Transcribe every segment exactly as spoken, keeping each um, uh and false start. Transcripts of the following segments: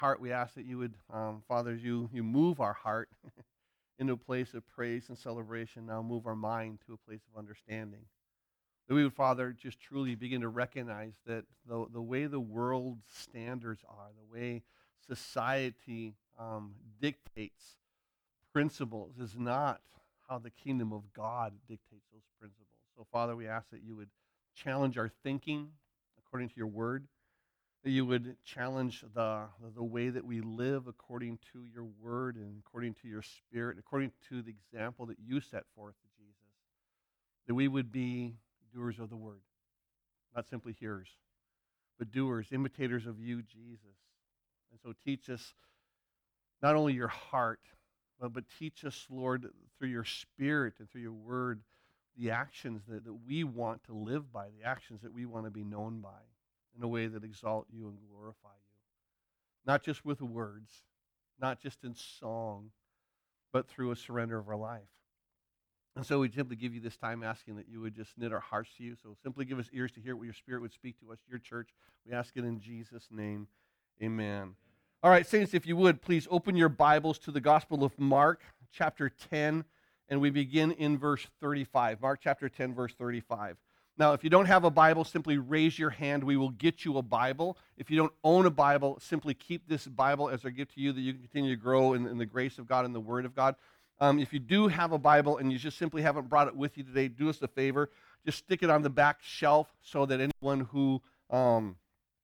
heart, we ask that you would, um, Father, you, you move our heart into a place of praise and celebration. Now move our mind to a place of understanding. That we would, Father, just truly begin to recognize that the, the way the world's standards are, the way society um, dictates principles is not how the kingdom of God dictates those principles. So, Father, we ask that you would challenge our thinking according to your word, that you would challenge the, the way that we live according to your word and according to your spirit, according to the example that you set forth to Jesus, that we would be doers of the word, not simply hearers, but doers, imitators of you, Jesus. And so teach us not only your heart, but, but teach us, Lord, through your spirit and through your word, the actions that, that we want to live by, the actions that we want to be known by in a way that exalt you and glorify you. Not just with words, not just in song, but through a surrender of our life. And so we simply give you this time asking that you would just knit our hearts to you. So simply give us ears to hear what your spirit would speak to us, your church. We ask it in Jesus' name. Amen. All right, saints, if you would, please open your Bibles to the Gospel of Mark, chapter ten, and we begin in verse thirty-five. Mark chapter ten, verse thirty-five. Now, if you don't have a Bible, simply raise your hand. We will get you a Bible. If you don't own a Bible, simply keep this Bible as our gift to you that you can continue to grow in, in the grace of God and the Word of God. Um, if you do have a Bible and you just simply haven't brought it with you today, do us a favor. Just stick it on the back shelf so that anyone who um,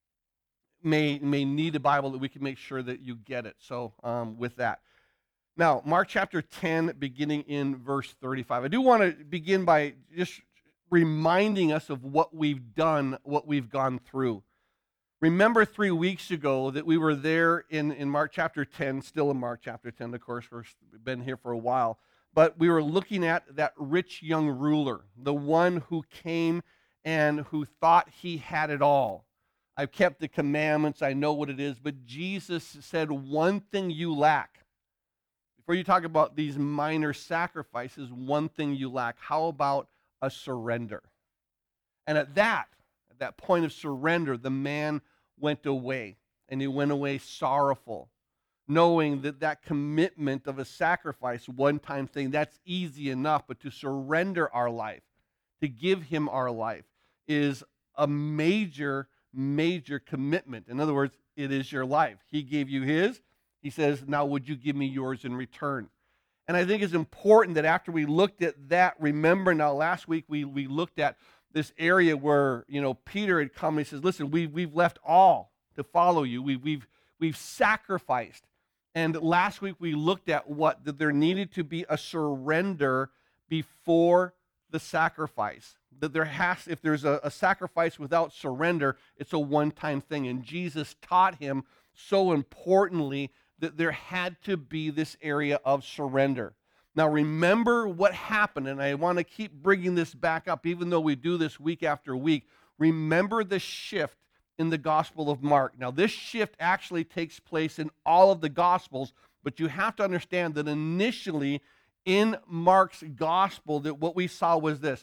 may, may need a Bible, that we can make sure that you get it. So um, with that. Now, Mark chapter ten, beginning in verse thirty-five. I do want to begin by just reminding us of what we've done, what we've gone through. Remember three weeks ago that we were there in, in Mark chapter ten, still in Mark chapter ten, of course, we've been here for a while, but we were looking at that rich young ruler, the one who came and who thought he had it all. I've kept the commandments, I know what it is, but Jesus said, one thing you lack. Before you talk about these minor sacrifices, one thing you lack. How about a surrender? And at that, at that point of surrender, the man went away, and he went away sorrowful, knowing that that commitment of a sacrifice, one-time thing, that's easy enough, but to surrender our life, to give him our life, is a major, major commitment. In other words, it is your life. He gave you his. He says, now would you give me yours in return? And I think it's important that after we looked at that, remember now last week we, we looked at this area where, you know, Peter had come and he says, listen, we, we've left all to follow you. We, we've, we've sacrificed. And last week we looked at what, that there needed to be a surrender before the sacrifice. That there has, if there's a, a sacrifice without surrender, it's a one-time thing. And Jesus taught him so importantly that there had to be this area of surrender. Now remember what happened, and I want to keep bringing this back up, even though we do this week after week. Remember the shift in the Gospel of Mark. Now this shift actually takes place in all of the Gospels, but you have to understand that initially in Mark's Gospel, that what we saw was this.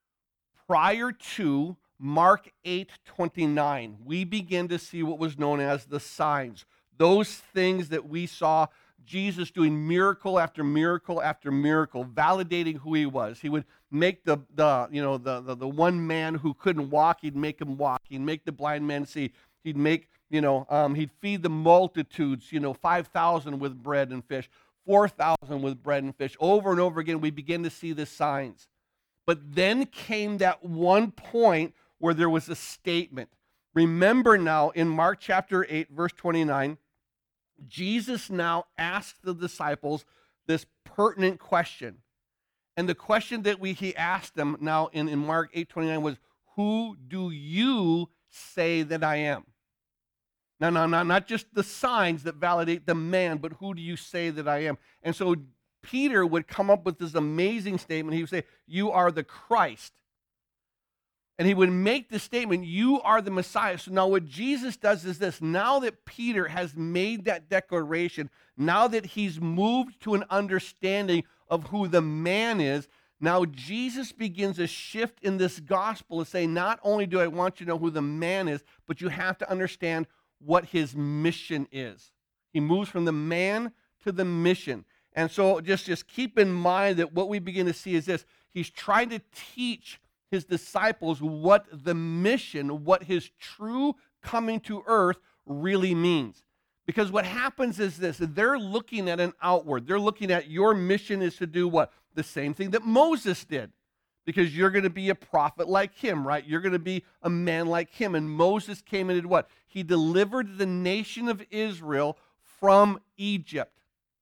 Prior to Mark eight twenty-nine, we begin to see what was known as the signs. Those things that we saw Jesus doing miracle after miracle after miracle, validating who he was. He would make the, the you know, the, the, the one man who couldn't walk, he'd make him walk. He'd make the blind man see. He'd make, you know, um, he'd feed the multitudes, you know, five thousand with bread and fish, four thousand with bread and fish. Over and over again, we begin to see the signs. But then came that one point where there was a statement. Remember now in Mark chapter eight, verse twenty-nine, Jesus now asked the disciples this pertinent question. And the question that we he asked them now in, in Mark eight twenty-nine was, who do you say that I am? Now, now, now, not just the signs that validate the man, but who do you say that I am? And so Peter would come up with this amazing statement. He would say, you are the Christ. And he would make the statement, you are the Messiah. So now what Jesus does is this. Now that Peter has made that declaration, now that he's moved to an understanding of who the man is, now Jesus begins a shift in this gospel to say, not only do I want you to know who the man is, but you have to understand what his mission is. He moves from the man to the mission. And so just, just keep in mind that what we begin to see is this. He's trying to teach his disciples what the mission, what his true coming to earth really means. Because what happens is this, they're looking at an outward. They're looking at your mission is to do what? The same thing that Moses did. Because you're going to be a prophet like him, right? You're going to be a man like him. And Moses came and did what? He delivered the nation of Israel from Egypt.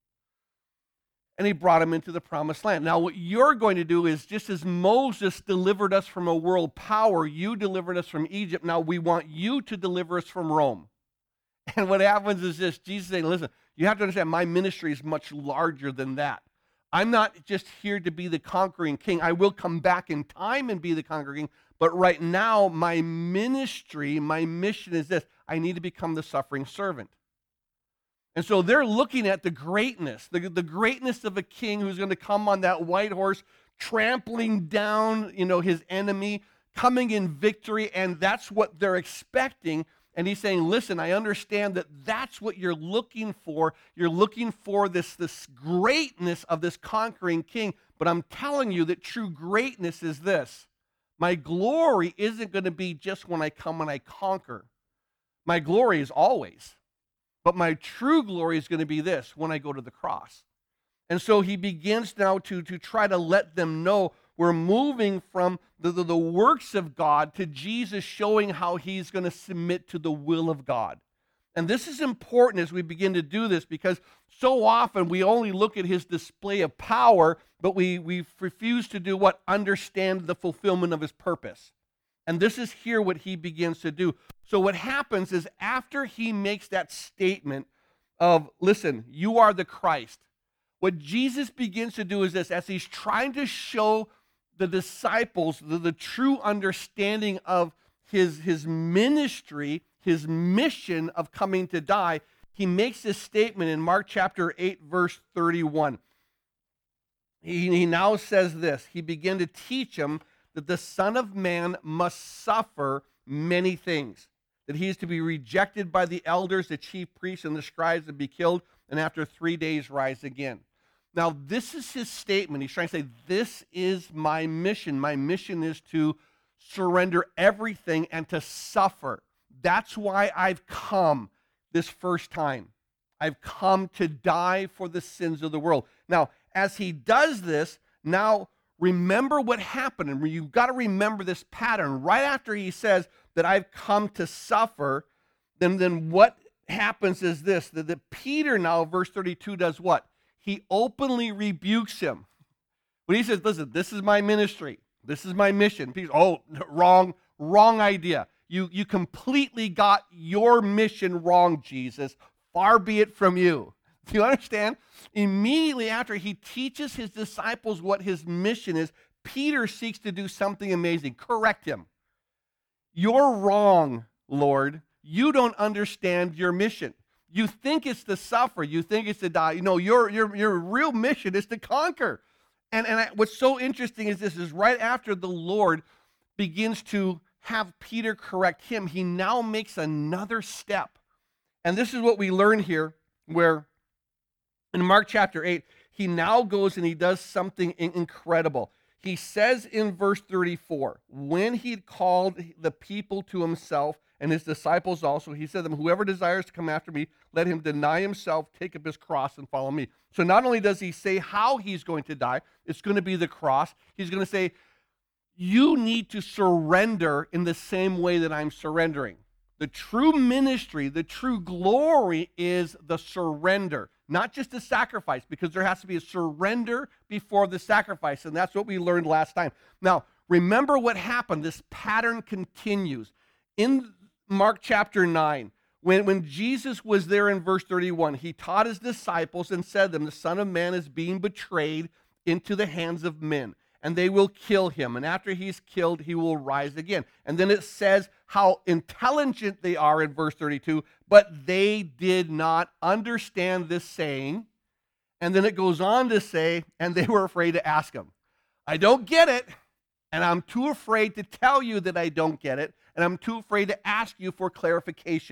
And he brought them into the promised land. Now, what you're going to do is, just as Moses delivered us from a world power, you delivered us from Egypt. Now, we want you to deliver us from Rome. And what happens is this, Jesus saying, listen, you have to understand, my ministry is much larger than that. I'm not just here to be the conquering king. I will come back in time and be the conquering king. But right now, my ministry, my mission is this. I need to become the suffering servant. And so they're looking at the greatness, the, the greatness of a king who's going to come on that white horse, trampling down, you know, his enemy, coming in victory, and that's what they're expecting. And he's saying, listen, I understand that that's what you're looking for. You're looking for this, this greatness of this conquering king, but I'm telling you that true greatness is this. My glory isn't going to be just when I come and I conquer. My glory is always. But my true glory is going to be this, when I go to the cross. And so he begins now to, to try to let them know we're moving from the, the, the works of God to Jesus showing how he's going to submit to the will of God. And this is important as we begin to do this, because so often we only look at his display of power, but we, we refuse to do what? Understand the fulfillment of his purpose. And this is here what he begins to do. So what happens is, after he makes that statement of, listen, you are the Christ, what Jesus begins to do is this, as he's trying to show the disciples the, the true understanding of his, his ministry, his mission of coming to die, he makes this statement in Mark chapter eight, verse thirty-one. He, he now says this, he began to teach them that the Son of Man must suffer many things, that he is to be rejected by the elders, the chief priests, and the scribes, and be killed, and after three days rise again. Now, this is his statement. He's trying to say, this is my mission. My mission is to surrender everything and to suffer. That's why I've come this first time. I've come to die for the sins of the world. Now, as he does this, now remember what happened. And you've got to remember this pattern. Right after he says that I've come to suffer, then, then what happens is this, that, that Peter now, verse thirty-two, does what? He openly rebukes him. When he says, listen, this is my ministry. This is my mission. Peter, oh, wrong, wrong idea. You, you completely got your mission wrong, Jesus. Far be it from you. Do you understand? Immediately after he teaches his disciples what his mission is, Peter seeks to do something amazing. Correct him. You're wrong, Lord. You don't understand your mission. You think it's to suffer. You think it's to die. You know, your, your, your real mission is to conquer. And, and I, what's so interesting is this, is right after the Lord begins to have Peter correct him, he now makes another step. And this is what we learn here, where in Mark chapter eight, he now goes and he does something incredible. He says in verse thirty-four, when he called the people to himself and his disciples also, he said to them, whoever desires to come after me, let him deny himself, take up his cross, and follow me. So not only does he say how he's going to die, it's going to be the cross. He's going to say, you need to surrender in the same way that I'm surrendering. The true ministry, the true glory is the surrender, not just the sacrifice, because there has to be a surrender before the sacrifice, and that's what we learned last time. Now, remember what happened. This pattern continues. In Mark chapter nine, when, when Jesus was there in verse thirty-one, he taught his disciples and said to them, the Son of Man is being betrayed into the hands of men, and they will kill him. And after he's killed, he will rise again. And then it says how intelligent they are in verse thirty-two, but they did not understand this saying. And then it goes on to say, and they were afraid to ask him. I don't get it, and I'm too afraid to tell you that I don't get it, and I'm too afraid to ask you for clarification.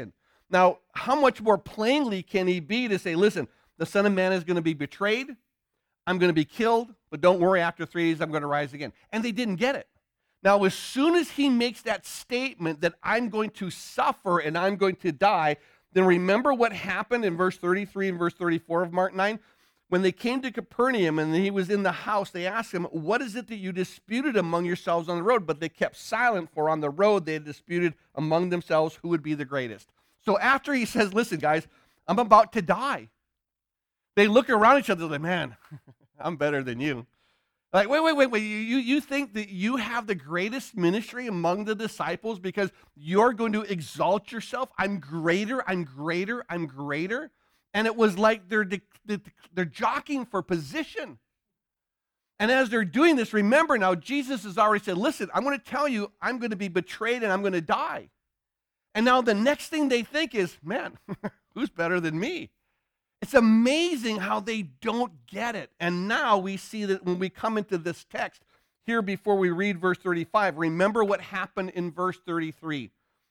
Now, how much more plainly can he be to say, listen, the Son of Man is going to be betrayed, I'm going to be killed, but don't worry, after three days I'm going to rise again. And they didn't get it. Now, as soon as he makes that statement that I'm going to suffer and I'm going to die, then remember what happened in verse thirty-three and verse thirty-four of Mark nine? When they came to Capernaum and he was in the house, they asked him, what is it that you disputed among yourselves on the road? But they kept silent, for on the road they had disputed among themselves who would be the greatest. So after he says, listen, guys, I'm about to die, they look around each other and like, man, I'm better than you. Like, wait, wait, wait, wait. You, you think that you have the greatest ministry among the disciples because you're going to exalt yourself? I'm greater, I'm greater, I'm greater. And it was like they're, they're jockeying for position. And as they're doing this, remember now, Jesus has already said, listen, I'm going to tell you, I'm going to be betrayed and I'm going to die. And now the next thing they think is, man, who's better than me? It's amazing how they don't get it. And now we see that when we come into this text here before we read verse thirty-five, remember what happened in verse thirty-three.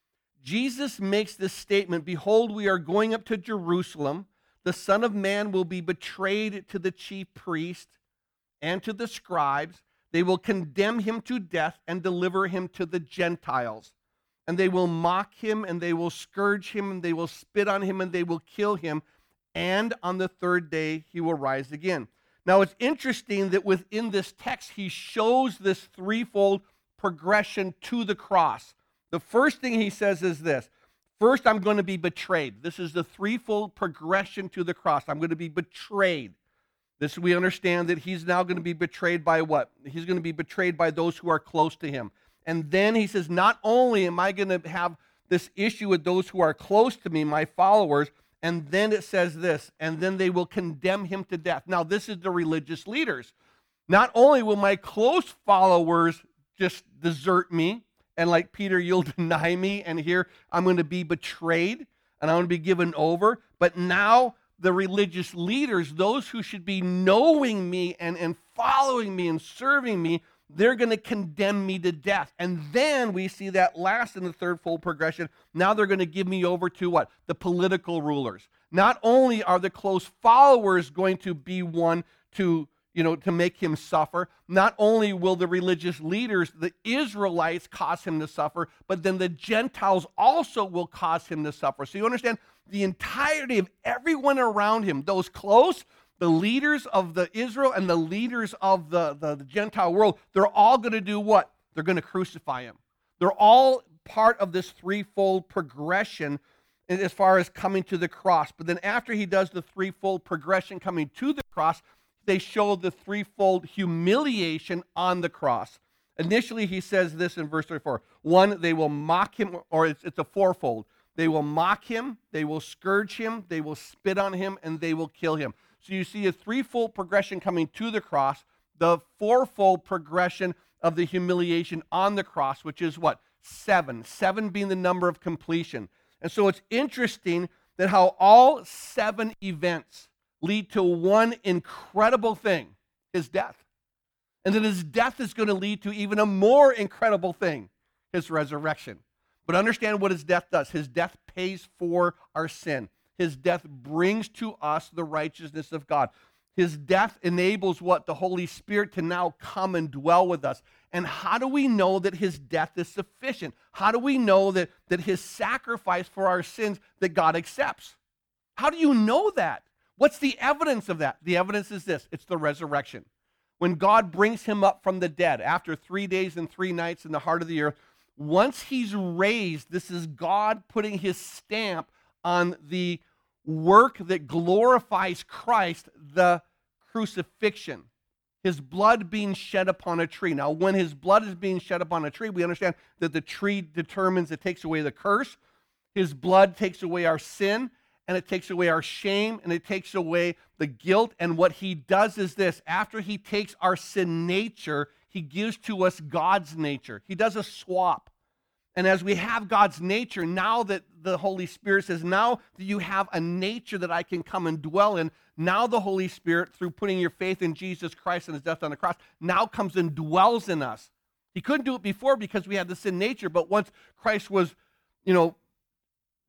Jesus makes this statement, behold, we are going up to Jerusalem. The Son of Man will be betrayed to the chief priests and to the scribes. They will condemn him to death and deliver him to the Gentiles. And they will mock him, and they will scourge him, and they will spit on him, and they will kill him. And on the third day, he will rise again. Now, it's interesting that within this text, he shows this threefold progression to the cross. The first thing he says is this. First, I'm going to be betrayed. This is the threefold progression to the cross. I'm going to be betrayed. This, we understand that he's now going to be betrayed by what? He's going to be betrayed by those who are close to him. And then he says, not only am I going to have this issue with those who are close to me, my followers, and then it says this, and then they will condemn him to death. Now, this is the religious leaders. Not only will my close followers just desert me, and like Peter, you'll deny me, and here I'm going to be betrayed, and I'm going to be given over, but now the religious leaders, those who should be knowing me and, and following me and serving me, they're going to condemn me to death. And then we see that last in the third fold progression. Now they're going to give me over to what? The political rulers. Not only are the close followers going to be one to, you know, to make him suffer, not only will the religious leaders, the Israelites, cause him to suffer, but then the Gentiles also will cause him to suffer. So you understand the entirety of everyone around him, those close, the leaders of the Israel and the leaders of the, the, the Gentile world, they're all going to do what? They're going to crucify him. They're all part of this threefold progression as far as coming to the cross. But then after he does the threefold progression coming to the cross, they show the threefold humiliation on the cross. Initially, he says this in verse thirty-four. One, they will mock him, or it's, it's a fourfold. They will mock him, they will scourge him, they will spit on him, and they will kill him. So you see a threefold progression coming to the cross, the fourfold progression of the humiliation on the cross, which is what? Seven. Seven being the number of completion. And so it's interesting that how all seven events lead to one incredible thing, his death. And then his death is going to lead to even a more incredible thing, his resurrection. But understand what his death does. His death pays for our sin. His death brings to us the righteousness of God. His death enables what? The Holy Spirit to now come and dwell with us. And how do we know that his death is sufficient? How do we know that, that his sacrifice for our sins that God accepts? How do you know that? What's the evidence of that? The evidence is this. It's the resurrection. When God brings him up from the dead after three days and three nights in the heart of the earth, once he's raised, this is God putting his stamp on the work that glorifies Christ, the crucifixion. His blood being shed upon a tree. Now, when his blood is being shed upon a tree, we understand that the tree determines, it takes away the curse. His blood takes away our sin, and it takes away our shame, and it takes away the guilt. And what he does is this. After he takes our sin nature, he gives to us God's nature. He does a swap. And as we have God's nature, now that the Holy Spirit says, now that you have a nature that I can come and dwell in, now the Holy Spirit, through putting your faith in Jesus Christ and his death on the cross, now comes and dwells in us. He couldn't do it before because we had the sin nature, but once Christ was, you know,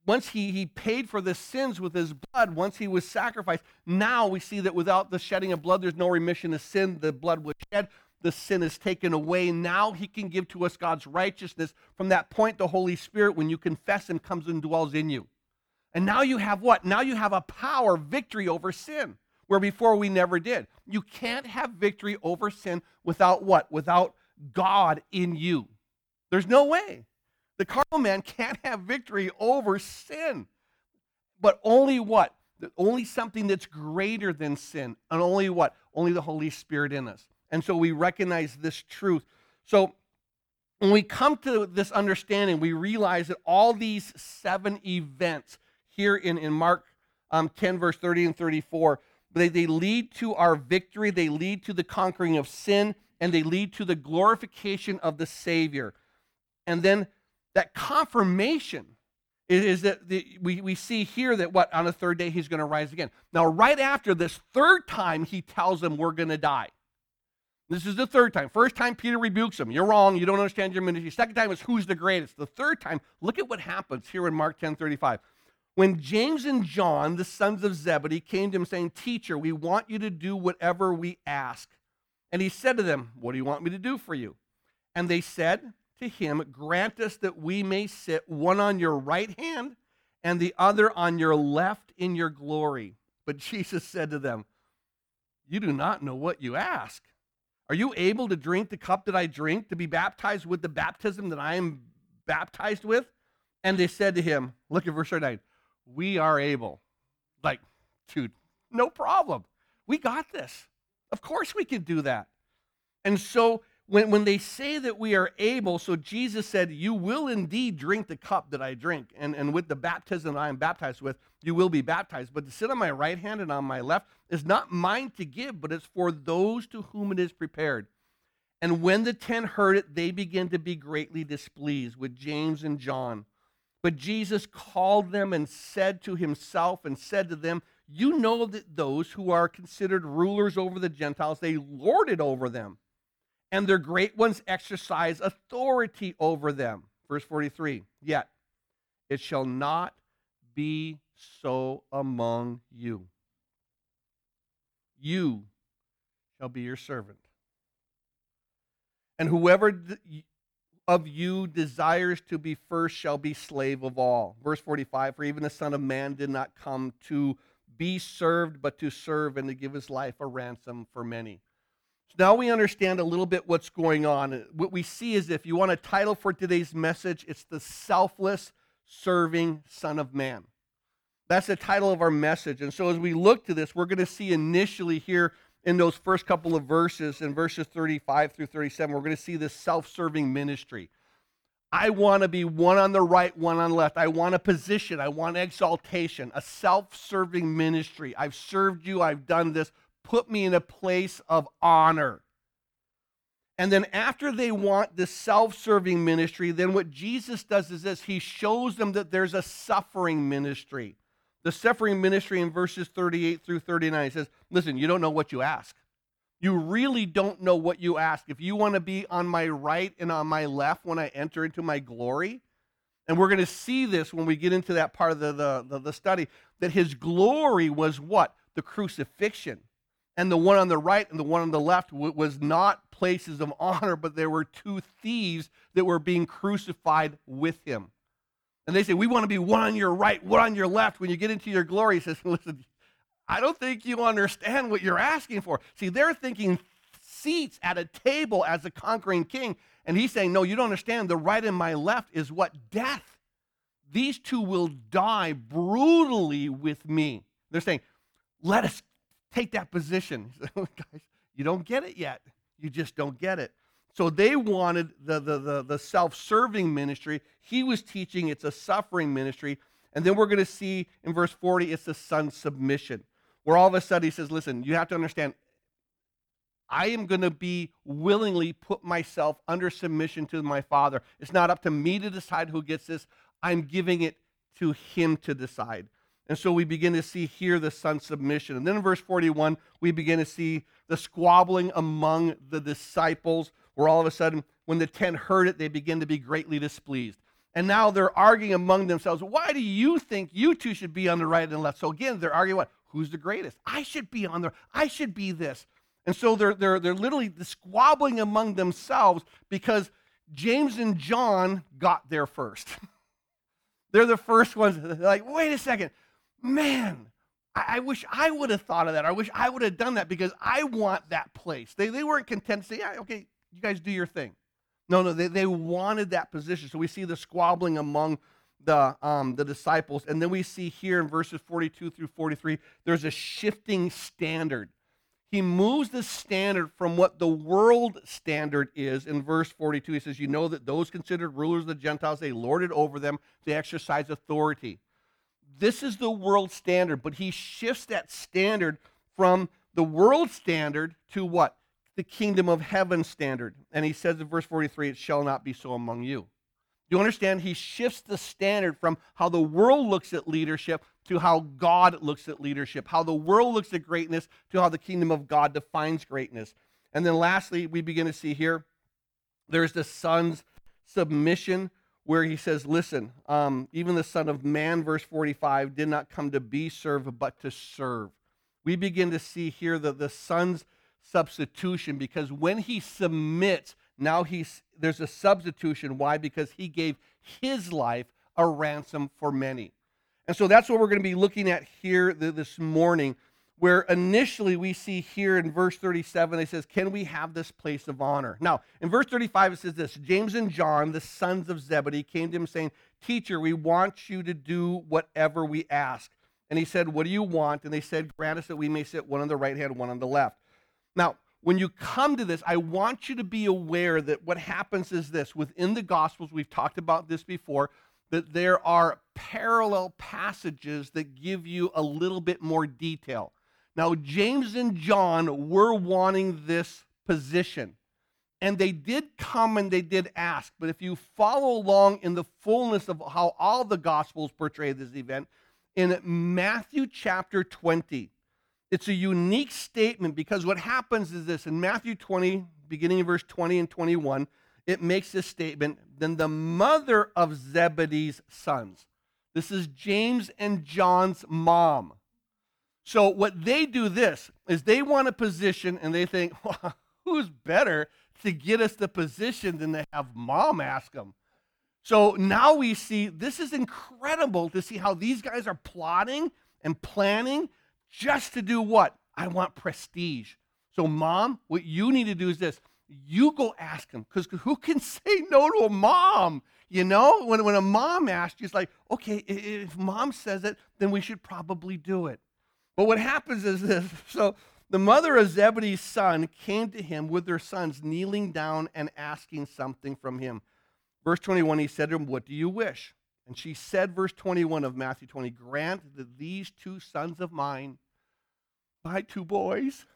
once he, he paid for the sins with his blood, once he was sacrificed, now we see that without the shedding of blood, there's no remission of sin. The blood was shed. The sin is taken away. Now he can give to us God's righteousness. From that point, the Holy Spirit, when you confess him, comes and dwells in you. And now you have what? Now you have a power, victory over sin, where before we never did. You can't have victory over sin without what? Without God in you. There's no way. The carnal man can't have victory over sin. But only what? Only something that's greater than sin. And only what? Only the Holy Spirit in us. And so we recognize this truth. So when we come to this understanding, we realize that all these seven events here in, in Mark um, ten, verse thirty and thirty-four, they, they lead to our victory, they lead to the conquering of sin, and they lead to the glorification of the Savior. And then that confirmation is, is that the, we, we see here that what? On the third day, he's going to rise again. Now, right after this third time, he tells them we're going to die. This is the third time. First time, Peter rebukes him. You're wrong. You don't understand your ministry. Second time is who's the greatest. The third time, look at what happens here in Mark ten thirty-five. When James and John, the sons of Zebedee, came to him saying, Teacher, we want you to do whatever we ask. And he said to them, what do you want me to do for you? And they said to him, grant us that we may sit one on your right hand and the other on your left in your glory. But Jesus said to them, you do not know what you ask. Are you able to drink the cup that I drink, to be baptized with the baptism that I am baptized with? And they said to him, look at verse thirty-nine, we are able. Like, dude, no problem. We got this. Of course we can do that. And so when, when they say that we are able, so Jesus said, you will indeed drink the cup that I drink, and, and with the baptism that I am baptized with, you will be baptized. But to sit on my right hand and on my left is not mine to give, but it's for those to whom it is prepared. And when the ten heard it, they began to be greatly displeased with James and John. But Jesus called them and said to himself and said to them, you know that those who are considered rulers over the Gentiles, they lord it over them, and their great ones exercise authority over them. Verse forty-three, yet it shall not be so among you. You shall be your servant. And whoever of you desires to be first shall be slave of all. Verse forty-five, for even the Son of Man did not come to be served, but to serve and to give his life a ransom for many. So now we understand a little bit what's going on. What we see is, if you want a title for today's message, it's the selfless serving Son of Man. That's the title of our message. And so as we look to this, we're going to see initially here in those first couple of verses, in verses thirty-five through thirty-seven, we're going to see this self-serving ministry. I want to be one on the right, one on the left. I want a position. I want exaltation, a self-serving ministry. I've served you. I've done this. Put me in a place of honor. And then after they want this self-serving ministry, then what Jesus does is this. He shows them that there's a suffering ministry. The suffering ministry in verses thirty-eight through thirty-nine says, listen, you don't know what you ask. You really don't know what you ask. If you want to be on my right and on my left when I enter into my glory, and we're going to see this when we get into that part of the, the, the, the study, that his glory was what? The crucifixion. And the one on the right and the one on the left was not places of honor, but there were two thieves that were being crucified with him. And they say, we want to be one on your right, one on your left. When you get into your glory, he says, listen, I don't think you understand what you're asking for. See, they're thinking seats at a table as a conquering king. And he's saying, no, you don't understand. The right and my left is what? Death. These two will die brutally with me. They're saying, let us take that position. Guys, you don't get it yet. You just don't get it. So they wanted the, the, the, the self-serving ministry. He was teaching it's a suffering ministry. And then we're going to see in verse forty, it's the son's submission, where all of a sudden he says, listen, you have to understand, I am going to be willingly put myself under submission to my Father. It's not up to me to decide who gets this. I'm giving it to him to decide. And so we begin to see here the son's submission. And then in verse forty-one, we begin to see the squabbling among the disciples, where all of a sudden, when the ten heard it, they begin to be greatly displeased. And now they're arguing among themselves. Why do you think you two should be on the right and the left? So again, they're arguing what? Who's the greatest? I should be on the, I should be this. And so they're, they're, they're literally squabbling among themselves because James and John got there first. They're the first ones. They're like, wait a second. Man, I, I wish I would have thought of that. I wish I would have done that because I want that place. They, they weren't content to say, yeah, okay, you guys do your thing. No, no, they, they wanted that position. So we see the squabbling among the, um, the disciples. And then we see here in verses forty-two through forty-three, there's a shifting standard. He moves the standard from what the world standard is. In verse forty-two, he says, you know that those considered rulers of the Gentiles, they lorded over them, they exercise authority. This is the world standard, but he shifts that standard from the world standard to what? The kingdom of heaven standard. And he says in verse forty-three, it shall not be so among you. Do you understand? He shifts the standard from how the world looks at leadership to how God looks at leadership, how the world looks at greatness to how the kingdom of God defines greatness. And then lastly, we begin to see here, there's the Son's submission where he says, listen, um, even the Son of Man, verse forty-five, did not come to be served, but to serve. We begin to see here the, the Son's substitution, because when he submits, now he's there's a substitution. Why? Because he gave his life a ransom for many. And so that's what we're going to be looking at here this morning, where initially we see here in verse thirty-seven, it says, can we have this place of honor? Now, in verse thirty-five, it says this, James and John, the sons of Zebedee, came to him saying, teacher, we want you to do whatever we ask. And he said, what do you want? And they said, grant us that we may sit one on the right hand, one on the left. Now, when you come to this, I want you to be aware that what happens is this. Within the Gospels, we've talked about this before, that there are parallel passages that give you a little bit more detail. Now, James and John were wanting this position, and they did come and they did ask. But if you follow along in the fullness of how all the Gospels portray this event, in Matthew chapter twenty, it's a unique statement because what happens is this. In Matthew twenty, beginning in verse twenty and twenty-one, it makes this statement, then the mother of Zebedee's sons. This is James and John's mom. So what they do this is they want a position and they think, well, who's better to get us the position than to have mom ask them? So now we see, this is incredible to see how these guys are plotting and planning just to do what? I want prestige. So mom, what you need to do is this. You go ask him, because who can say no to a mom? You know, when, when a mom asks, she's like, okay, if mom says it, then we should probably do it. But what happens is this. So the mother of Zebedee's son came to him with her sons, kneeling down and asking something from him. Verse twenty-one, he said to him, what do you wish? And she said, verse twenty-one of Matthew twenty, grant that these two sons of mine, my two boys,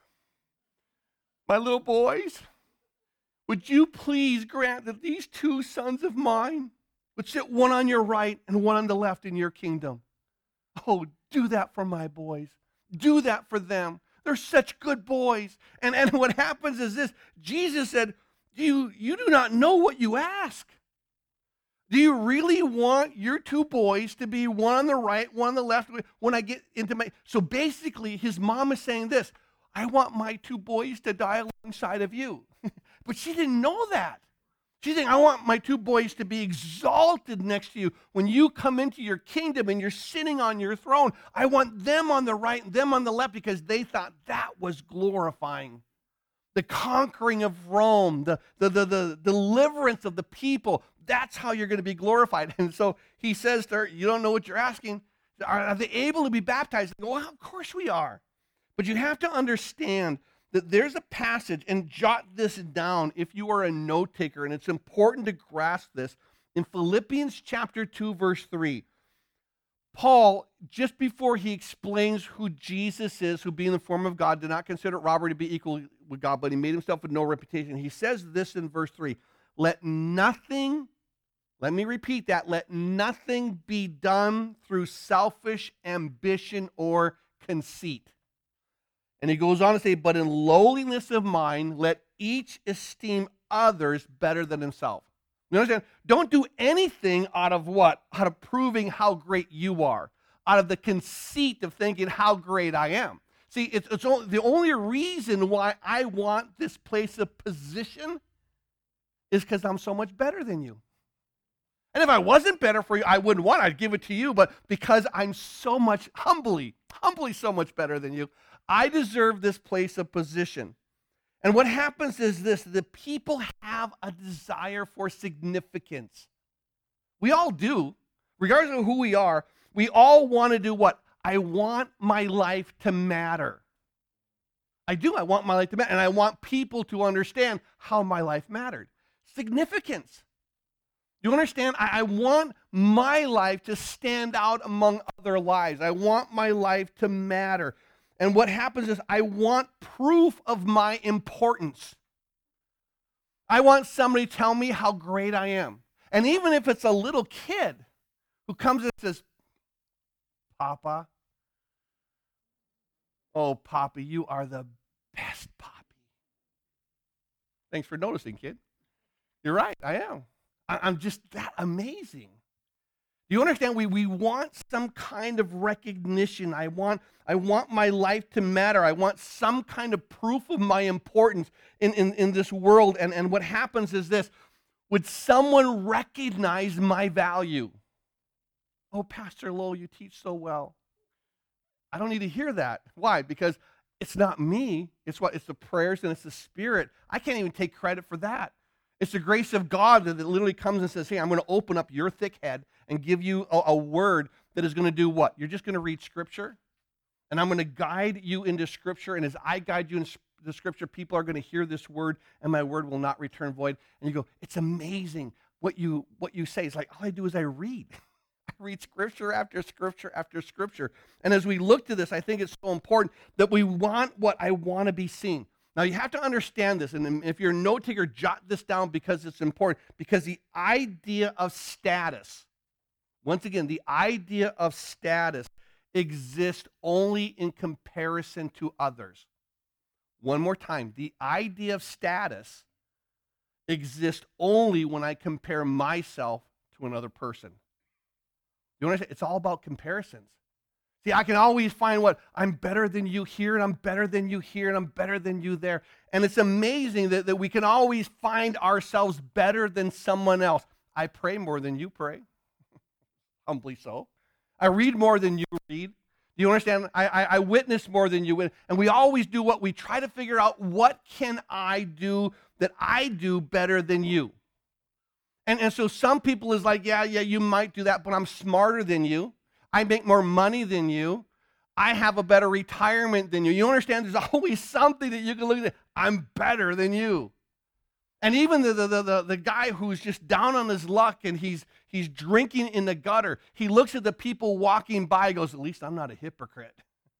my little boys, would you please grant that these two sons of mine would sit one on your right and one on the left in your kingdom? Oh, do that for my boys. Do that for them. They're such good boys. And, and what happens is this. Jesus said, you, you do not know what you ask. Do you really want your two boys to be one on the right, one on the left when I get into my... So basically, his mom is saying this, I want my two boys to die alongside of you. But she didn't know that. She's saying, I want my two boys to be exalted next to you. When you come into your kingdom and you're sitting on your throne, I want them on the right and them on the left because they thought that was glorifying. The conquering of Rome, the, the, the, the deliverance of the people, that's how you're going to be glorified. And so he says to her, you don't know what you're asking. Are, are they able to be baptized? They go, well, of course we are. But you have to understand that there's a passage, and jot this down if you are a note taker, and it's important to grasp this. In Philippians chapter two, verse three, Paul, just before he explains who Jesus is, who being in the form of God, did not consider robbery to be equal with God, but he made himself with no reputation. He says this in verse three, let nothing, let me repeat that, let nothing be done through selfish ambition or conceit. And he goes on to say, but in lowliness of mind, let each esteem others better than himself. You understand? Don't do anything out of what? Out of proving how great you are, out of the conceit of thinking how great I am. See, it's, it's only, the only reason why I want this place of position is because I'm so much better than you. And if I wasn't better for you, I wouldn't want it. I'd give it to you. But because I'm so much, humbly, humbly so much better than you, I deserve this place of position. And what happens is this: the people have a desire for significance. We all do. Regardless of who we are, we all want to do what? I want my life to matter. I do. I want my life to matter. And I want people to understand how my life mattered. Significance. You understand? I, I want my life to stand out among other lives. I want my life to matter. And what happens is I want proof of my importance. I want somebody to tell me how great I am. And even if it's a little kid who comes and says, Papa, oh, Poppy, you are the best Poppy. Thanks for noticing, kid. You're right, I am. I'm just that amazing. You understand? We, we want some kind of recognition. I want, I want my life to matter. I want some kind of proof of my importance in, in, in this world. And, and what happens is this: would someone recognize my value? Oh, Pastor Lowell, you teach so well. I don't need to hear that. Why? Because it's not me. It's what? It's the prayers and it's the Spirit. I can't even take credit for that. It's the grace of God that literally comes and says, hey, I'm going to open up your thick head and give you a, a word that is going to do what? You're just going to read Scripture, and I'm going to guide you into Scripture, and as I guide you into the Scripture, people are going to hear this word, and my word will not return void. And you go, it's amazing what you what you say. It's like, all I do is I read. I read Scripture after Scripture after Scripture. And as we look to this, I think it's so important that we want what I want to be seen. Now, you have to understand this, and if you're a note taker, jot this down because it's important. Because the idea of status, once again, the idea of status exists only in comparison to others. One more time, the idea of status exists only when I compare myself to another person. You understand? It's all about comparisons. See, I can always find what? I'm better than you here, and I'm better than you here, and I'm better than you there. And it's amazing that, that we can always find ourselves better than someone else. I pray more than you pray. Humbly so. I read more than you read. Do you understand? I, I, I witness more than you witness. And we always do what? We try to figure out, what can I do that I do better than you? And, and so some people is like, yeah, yeah, you might do that, but I'm smarter than you. I make more money than you. I have a better retirement than you. You understand? There's always something that you can look at. I'm better than you. And even the, the, the, the guy who's just down on his luck and he's, he's drinking in the gutter, he looks at the people walking by and goes, at least I'm not a hypocrite.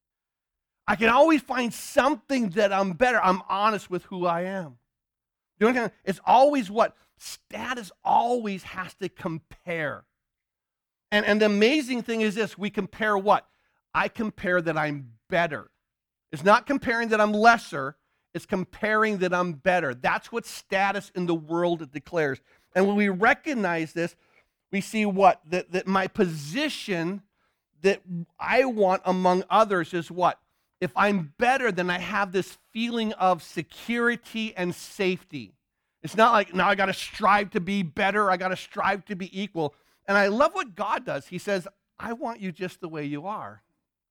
I can always find something that I'm better. I'm honest with who I am. You understand? It's always what? Status always has to compare. And, and the amazing thing is this: we compare what? I compare that I'm better. It's not comparing that I'm lesser. It's comparing that I'm better. That's what status in the world declares. And when we recognize this, we see what? That, that my position that I want among others is what? If I'm better, then I have this feeling of security and safety. It's not like, now I got to strive to be better. I got to strive to be equal. And I love what God does. He says, I want you just the way you are.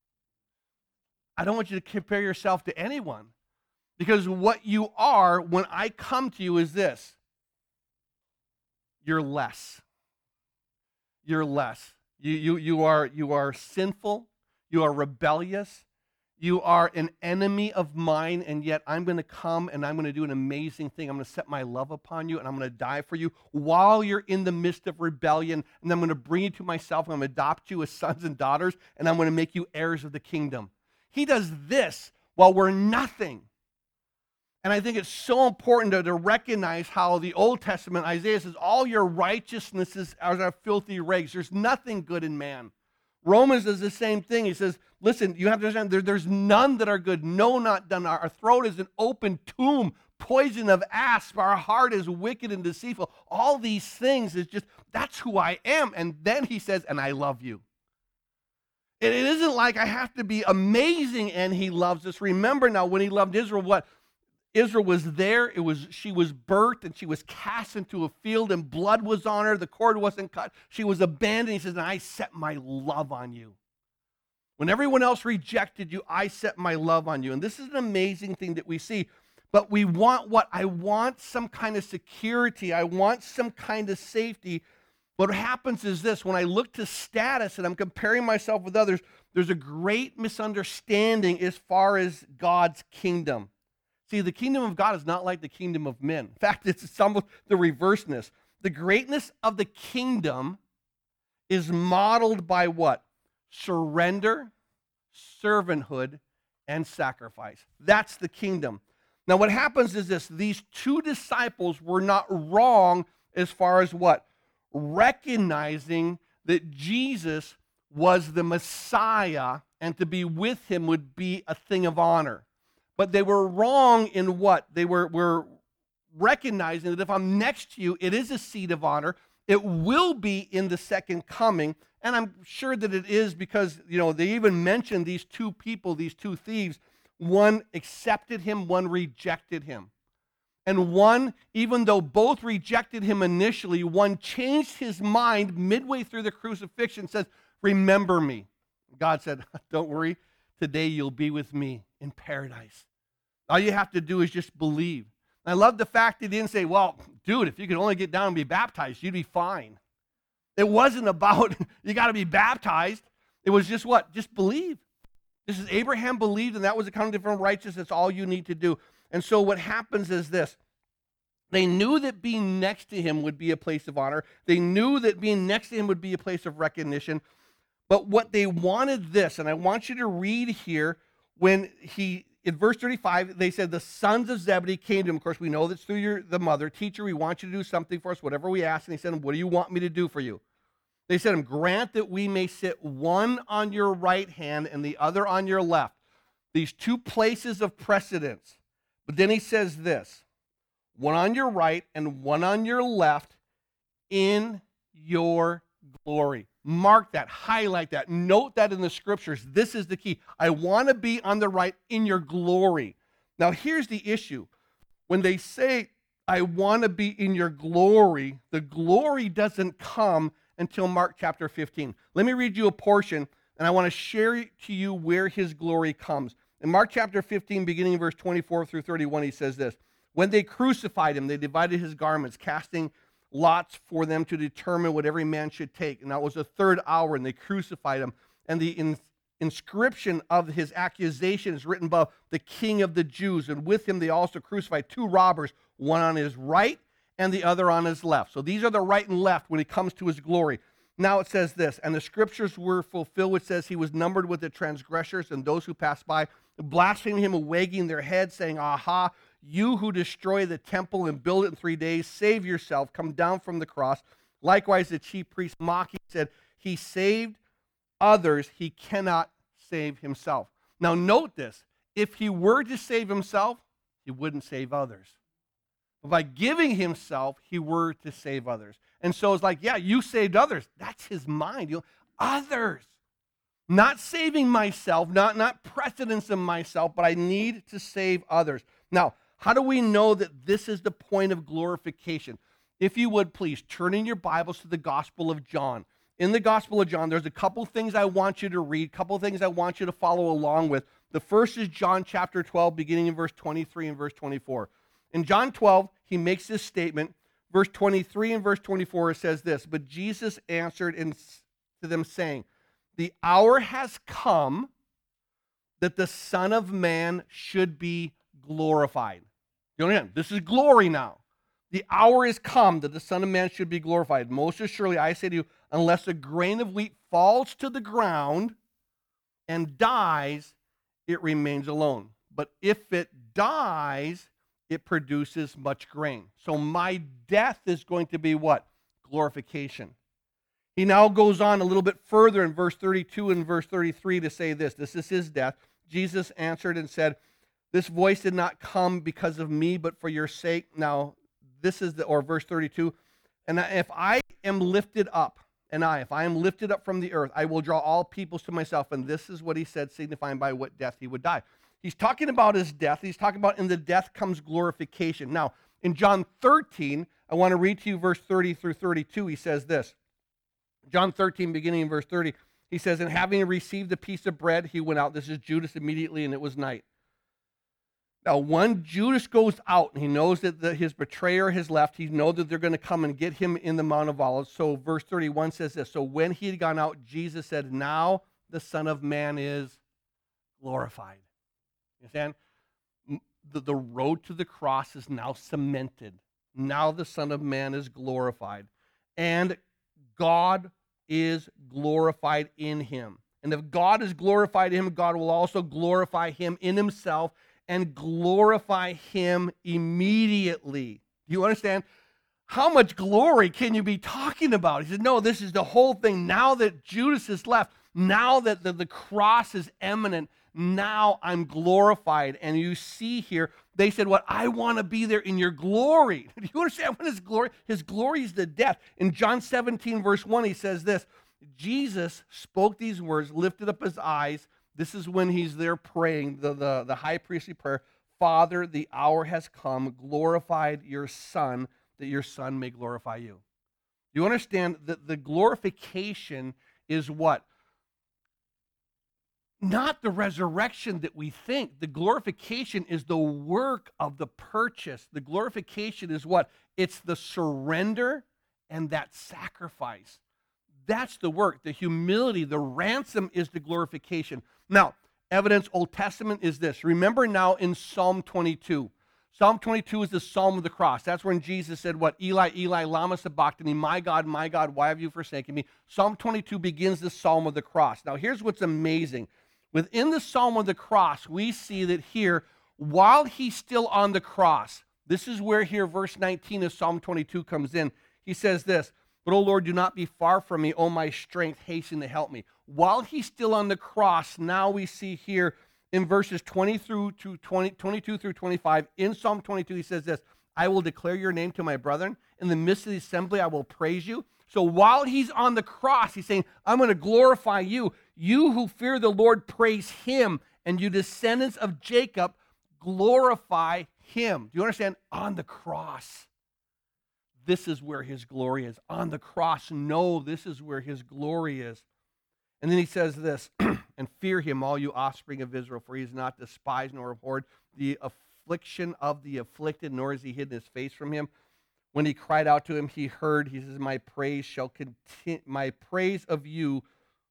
I don't want you to compare yourself to anyone. Because what you are when I come to you is this: you're less. You're less. You, you, you, are, you are sinful. You are rebellious. You are an enemy of mine, and yet I'm going to come and I'm going to do an amazing thing. I'm going to set my love upon you, and I'm going to die for you while you're in the midst of rebellion, and I'm going to bring you to myself, and I'm going to adopt you as sons and daughters, and I'm going to make you heirs of the kingdom. He does this while we're nothing. And I think it's so important to, to recognize how the Old Testament, Isaiah says, all your righteousnesses are filthy rags. There's nothing good in man. Romans does the same thing. He says, listen, you have to understand, there, there's none that are good. No, not done. Our, our throat is an open tomb, poison of asp. Our heart is wicked and deceitful. All these things is just, that's who I am. And then he says, and I love you. And it isn't like I have to be amazing and he loves us. Remember now, when he loved Israel, what? Israel was there. It was she was burnt and she was cast into a field and blood was on her. The cord wasn't cut. She was abandoned. He says, and I set my love on you. When everyone else rejected you, I set my love on you. And this is an amazing thing that we see. But we want what? I want some kind of security. I want some kind of safety. What happens is this: when I look to status and I'm comparing myself with others, there's a great misunderstanding as far as God's kingdom. See, the kingdom of God is not like the kingdom of men. In fact, it's almost the reverseness. The greatness of the kingdom is modeled by what? Surrender, servanthood, and sacrifice. That's the kingdom. Now, what happens is this: these two disciples were not wrong as far as what? Recognizing that Jesus was the Messiah and to be with him would be a thing of honor. But they were wrong in what? They were, were recognizing that if I'm next to you, it is a seat of honor. It will be in the second coming. And I'm sure that it is because, you know, they even mentioned these two people, these two thieves. One accepted him, one rejected him. And one, even though both rejected him initially, one changed his mind midway through the crucifixion, says, remember me. God said, don't worry, today you'll be with me in paradise. All you have to do is just believe. I love the fact he didn't say, well, dude, if you could only get down and be baptized, you'd be fine. It wasn't about, you got to be baptized. It was just what? Just believe. This is Abraham believed, and that was accounted from righteousness. That's all you need to do. And so what happens is this. They knew that being next to him would be a place of honor. They knew that being next to him would be a place of recognition. But what they wanted this, and I want you to read here, when he, in verse thirty-five, they said, the sons of Zebedee came to him. Of course, we know that's through your, the mother. Teacher, we want you to do something for us, whatever we ask. And he said, what do you want me to do for you? They said, him, grant that we may sit one on your right hand and the other on your left. These two places of precedence. But then he says this, one on your right and one on your left in your glory. Mark that, highlight that, note that in the scriptures. This is the key. I want to be on the right in your glory. Now, here's the issue. When they say, I want to be in your glory, the glory doesn't come until Mark chapter fifteen. Let me read you a portion, and I want to share to you where his glory comes. In Mark chapter fifteen, beginning in verse twenty-four through thirty-one, he says this, when they crucified him, they divided his garments, casting lots for them to determine what every man should take. And that was the third hour, and they crucified him. And the in, inscription of his accusation is written above, the King of the Jews. And with him they also crucified two robbers, one on his right and the other on his left. So these are the right and left when it comes to his glory. Now it says this, and the scriptures were fulfilled, which says he was numbered with the transgressors and those who passed by, blaspheming him and wagging their heads, saying, aha, you who destroy the temple and build it in three days, save yourself, come down from the cross. Likewise, the chief priest mocking said, he saved others, he cannot save himself. Now note this, if he were to save himself, he wouldn't save others. But by giving himself, he were to save others. And so it's like, yeah, you saved others. That's his mind. You know, others. Not saving myself, not, not precedence in myself, but I need to save others. Now, how do we know that this is the point of glorification? If you would, please, turn in your Bibles to the Gospel of John. In the Gospel of John, there's a couple things I want you to read, a couple things I want you to follow along with. The first is John chapter twelve, beginning in verse twenty-three and verse twenty-four. In John twelve, he makes this statement. Verse twenty-three and verse twenty-four, it says this, but Jesus answered and to them saying, the hour has come that the Son of Man should be glorified. You know, again, this is glory now. The hour is come that the Son of Man should be glorified. Most assuredly, I say to you, unless a grain of wheat falls to the ground and dies, it remains alone. But if it dies, it produces much grain. So my death is going to be what? Glorification. He now goes on a little bit further in verse thirty-two and verse thirty-three to say this. This is his death. Jesus answered and said, This voice did not come because of me, but for your sake. Now, this is the, or verse thirty-two, and if I am lifted up, and I, if I am lifted up from the earth, I will draw all peoples to myself. And this is what he said, signifying by what death he would die. He's talking about his death. He's talking about in the death comes glorification. Now, in John thirteen, I want to read to you verse thirty through thirty-two. He says this. John thirteen, beginning in verse thirty, he says, and having received a piece of bread, he went out. This is Judas immediately, and it was night. Now, when Judas goes out, and he knows that the, his betrayer has left, he knows that they're going to come and get him in the Mount of Olives. So verse thirty-one says this, so when he had gone out, Jesus said, now the Son of Man is glorified. You understand? The, the road to the cross is now cemented. Now the Son of Man is glorified. And God is glorified in him. And if God is glorified in him, God will also glorify him in himself and glorify him immediately. Do you understand? How much glory can you be talking about? He said, no, this is the whole thing. Now that Judas is left, now that the, the cross is imminent, now I'm glorified. And you see here, they said, what? I want to be there in your glory. Do you understand what his glory? His glory is the death. In John seventeen, verse one, he says this, Jesus spoke these words, lifted up his eyes. This is when he's there praying, the, the, the high priestly prayer, Father, the hour has come, glorified your Son, that your Son may glorify you. You understand that the glorification is what? Not the resurrection that we think. The glorification is the work of the purchase. The glorification is what? It's the surrender and that sacrifice. That's the work. The humility, the ransom is the glorification. Now, evidence Old Testament is this. Remember now in Psalm twenty-two. Psalm twenty-two is the Psalm of the cross. That's when Jesus said what? Eli, Eli, lama sabachthani, my God, my God, why have you forsaken me? Psalm twenty-two begins the Psalm of the cross. Now, here's what's amazing. Within the Psalm of the cross, we see that here, while he's still on the cross, this is where here verse nineteen of Psalm twenty-two comes in. He says this, but, O Lord, do not be far from me. O my strength, hasten to help me. While he's still on the cross, now we see here in verses twenty through to twenty, twenty-two through twenty-five, in Psalm twenty-two, he says this, I will declare your name to my brethren. In the midst of the assembly, I will praise you. So while he's on the cross, he's saying, I'm going to glorify you. You who fear the Lord, praise him. And you descendants of Jacob, glorify him. Do you understand? On the cross. This is where his glory is. On the cross, no, this is where his glory is. And then he says this, and fear him, all you offspring of Israel, for he is not despised nor abhorred the affliction of the afflicted, nor has he hidden his face from him. When he cried out to him, he heard. He says, my praise shall continue, my praise of you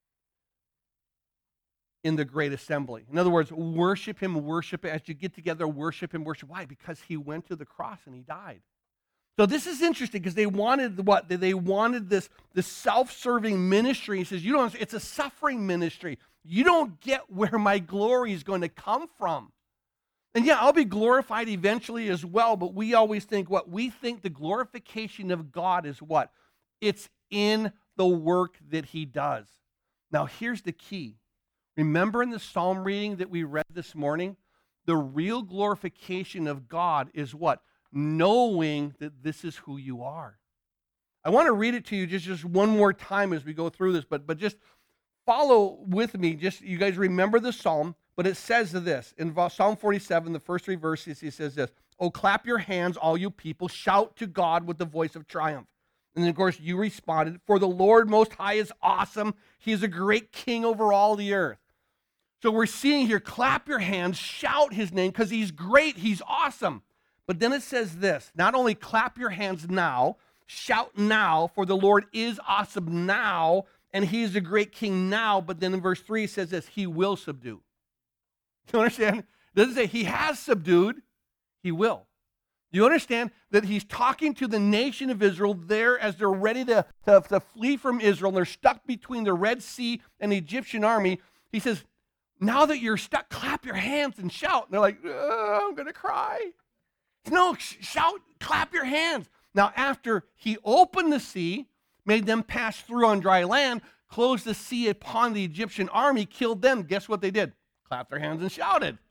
in the great assembly. In other words, worship him, worship him. As you get together, worship him, worship. Why? Because he went to the cross and he died. So this is interesting because they wanted what? They wanted this, this self-serving ministry. He says, you don't, it's a suffering ministry. You don't get where my glory is going to come from. And yeah, I'll be glorified eventually as well, but we always think what? We think the glorification of God is what? It's in the work that he does. Now here's the key. Remember in the psalm reading that we read this morning, the real glorification of God is what? Knowing that this is who you are. I want to read it to you just, just one more time as we go through this, but, but just follow with me. Just you guys remember the psalm, but it says this. In Psalm forty-seven, the first three verses, he says this, oh, clap your hands, all you people, shout to God with the voice of triumph. And then, of course, you responded, for the Lord Most High is awesome. He is a great king over all the earth. So we're seeing here, clap your hands, shout his name, because he's great, he's awesome. But then it says this, not only clap your hands now, shout now, for the Lord is awesome now, and he is a great king now, but then in verse three it says this, he will subdue. You understand? It doesn't say he has subdued, he will. You understand that he's talking to the nation of Israel there as they're ready to, to, to flee from Israel, and they're stuck between the Red Sea and the Egyptian army. He says, now that you're stuck, clap your hands and shout. And they're like, I'm going to cry. No, shout, clap your hands. Now, after he opened the sea, made them pass through on dry land, closed the sea upon the Egyptian army, killed them, guess what they did? Clapped their hands and shouted.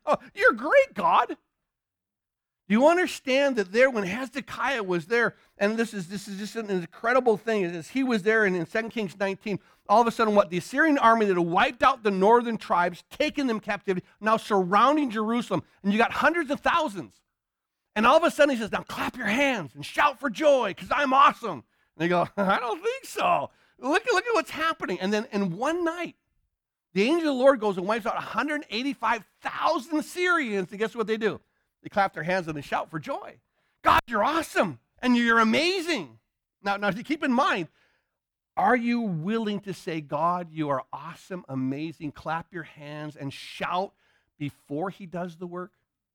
You're great, God. Do you understand that there, when Hezekiah was there, and this is this is just an incredible thing, is he was there, and in Second Kings nineteen, all of a sudden, what? The Assyrian army that had wiped out the northern tribes, taken them captivity, now surrounding Jerusalem, and you got hundreds of thousands. And all of a sudden, he says, now clap your hands and shout for joy, because I'm awesome. And they go, I don't think so. Look, look at what's happening. And then in one night, the angel of the Lord goes and wipes out one hundred eighty-five thousand Syrians, and guess what they do? They clap their hands and they shout for joy. God, you're awesome, and you're amazing. Now, now keep in mind, are you willing to say, God, you are awesome, amazing, clap your hands and shout before he does the work?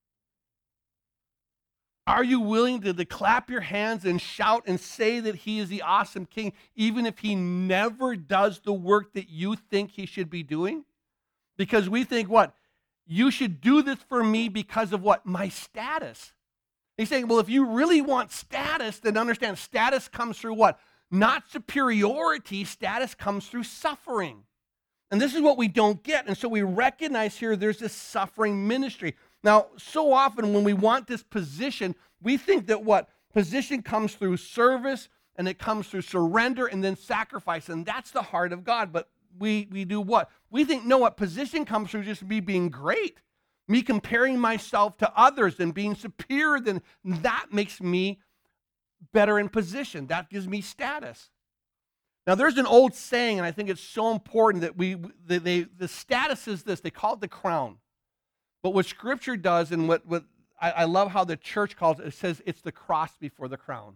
Are you willing to, to clap your hands and shout and say that he is the awesome king, even if he never does the work that you think he should be doing? Because we think, what? You should do this for me because of what? My status. He's saying, well, if you really want status, then understand status comes through what? Not superiority. Status comes through suffering. And this is what we don't get. And so we recognize here there's this suffering ministry. Now, so often when we want this position, we think that what? Position comes through service, and it comes through surrender and then sacrifice. And that's the heart of God. But we, we do what? We think, no, what? Position comes through just me being great. Me comparing myself to others and being superior, then that makes me better in position. That gives me status. Now, there's an old saying, and I think it's so important that we, that they, the status is this. They call it the crown. But what Scripture does, and what, what I, I love how the church calls it, it says it's the cross before the crown.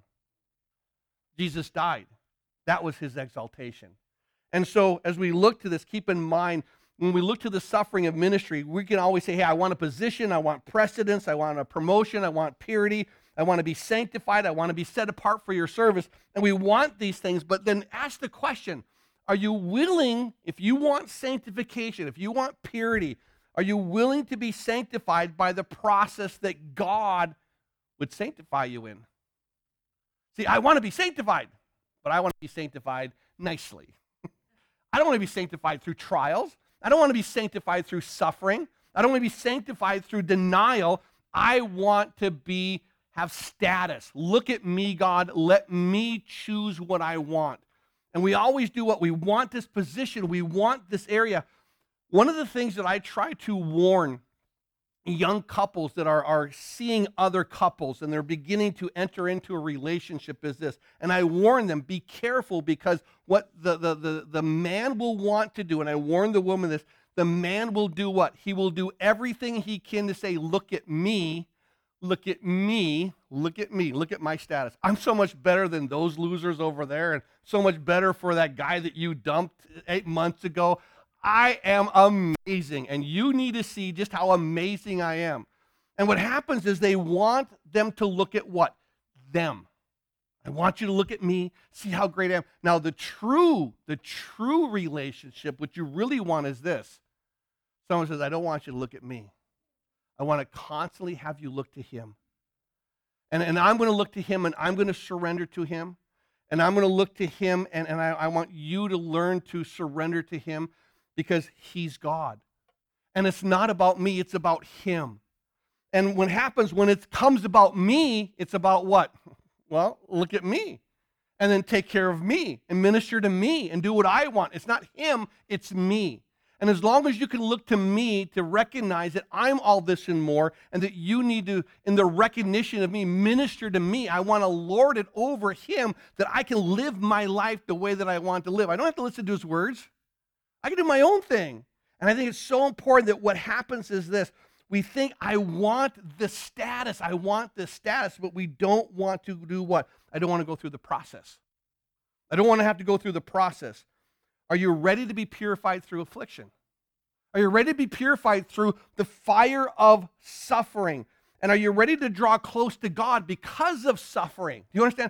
Jesus died. That was his exaltation. And so as we look to this, keep in mind, when we look to the suffering of ministry, we can always say, hey, I want a position, I want precedence, I want a promotion, I want purity, I want to be sanctified, I want to be set apart for your service. And we want these things, but then ask the question, are you willing, if you want sanctification, if you want purity, are you willing to be sanctified by the process that God would sanctify you in? See, I want to be sanctified, but I want to be sanctified nicely. I don't want to be sanctified through trials. I don't want to be sanctified through suffering. I don't want to be sanctified through denial. I want to be have status. Look at me, God. Let me choose what I want. And we always do what we want, this position. We want this area. One of the things that I try to warn young couples that are, are seeing other couples and they're beginning to enter into a relationship is this. And I warn them, be careful, because what the, the, the, the man will want to do, and I warn the woman this, the man will do what? He will do everything he can to say, look at me, look at me, look at me, look at my status. I'm so much better than those losers over there, and so much better for that guy that you dumped eight months ago. I am amazing, and you need to see just how amazing I am. And what happens is they want them to look at what? Them. I want you to look at me, see how great I am. Now, the true, the true relationship, what you really want is this. Someone says, I don't want you to look at me. I want to constantly have you look to him. And, and I'm going to look to him, and I'm going to surrender to him. And I'm going to look to him, and, and I, I want you to learn to surrender to him, because he's God. And it's not about me, it's about him. And what happens when it comes about me, it's about what? Well, look at me. And then take care of me and minister to me and do what I want. It's not him, it's me. And as long as you can look to me to recognize that I'm all this and more, and that you need to, in the recognition of me, minister to me, I want to lord it over him, that I can live my life the way that I want to live. I don't have to listen to his words. I can do my own thing. And I think it's so important that what happens is this. We think, I want the status. I want this status, but we don't want to do what? I don't want to go through the process. I don't want to have to go through the process. Are you ready to be purified through affliction? Are you ready to be purified through the fire of suffering? And are you ready to draw close to God because of suffering? Do you understand?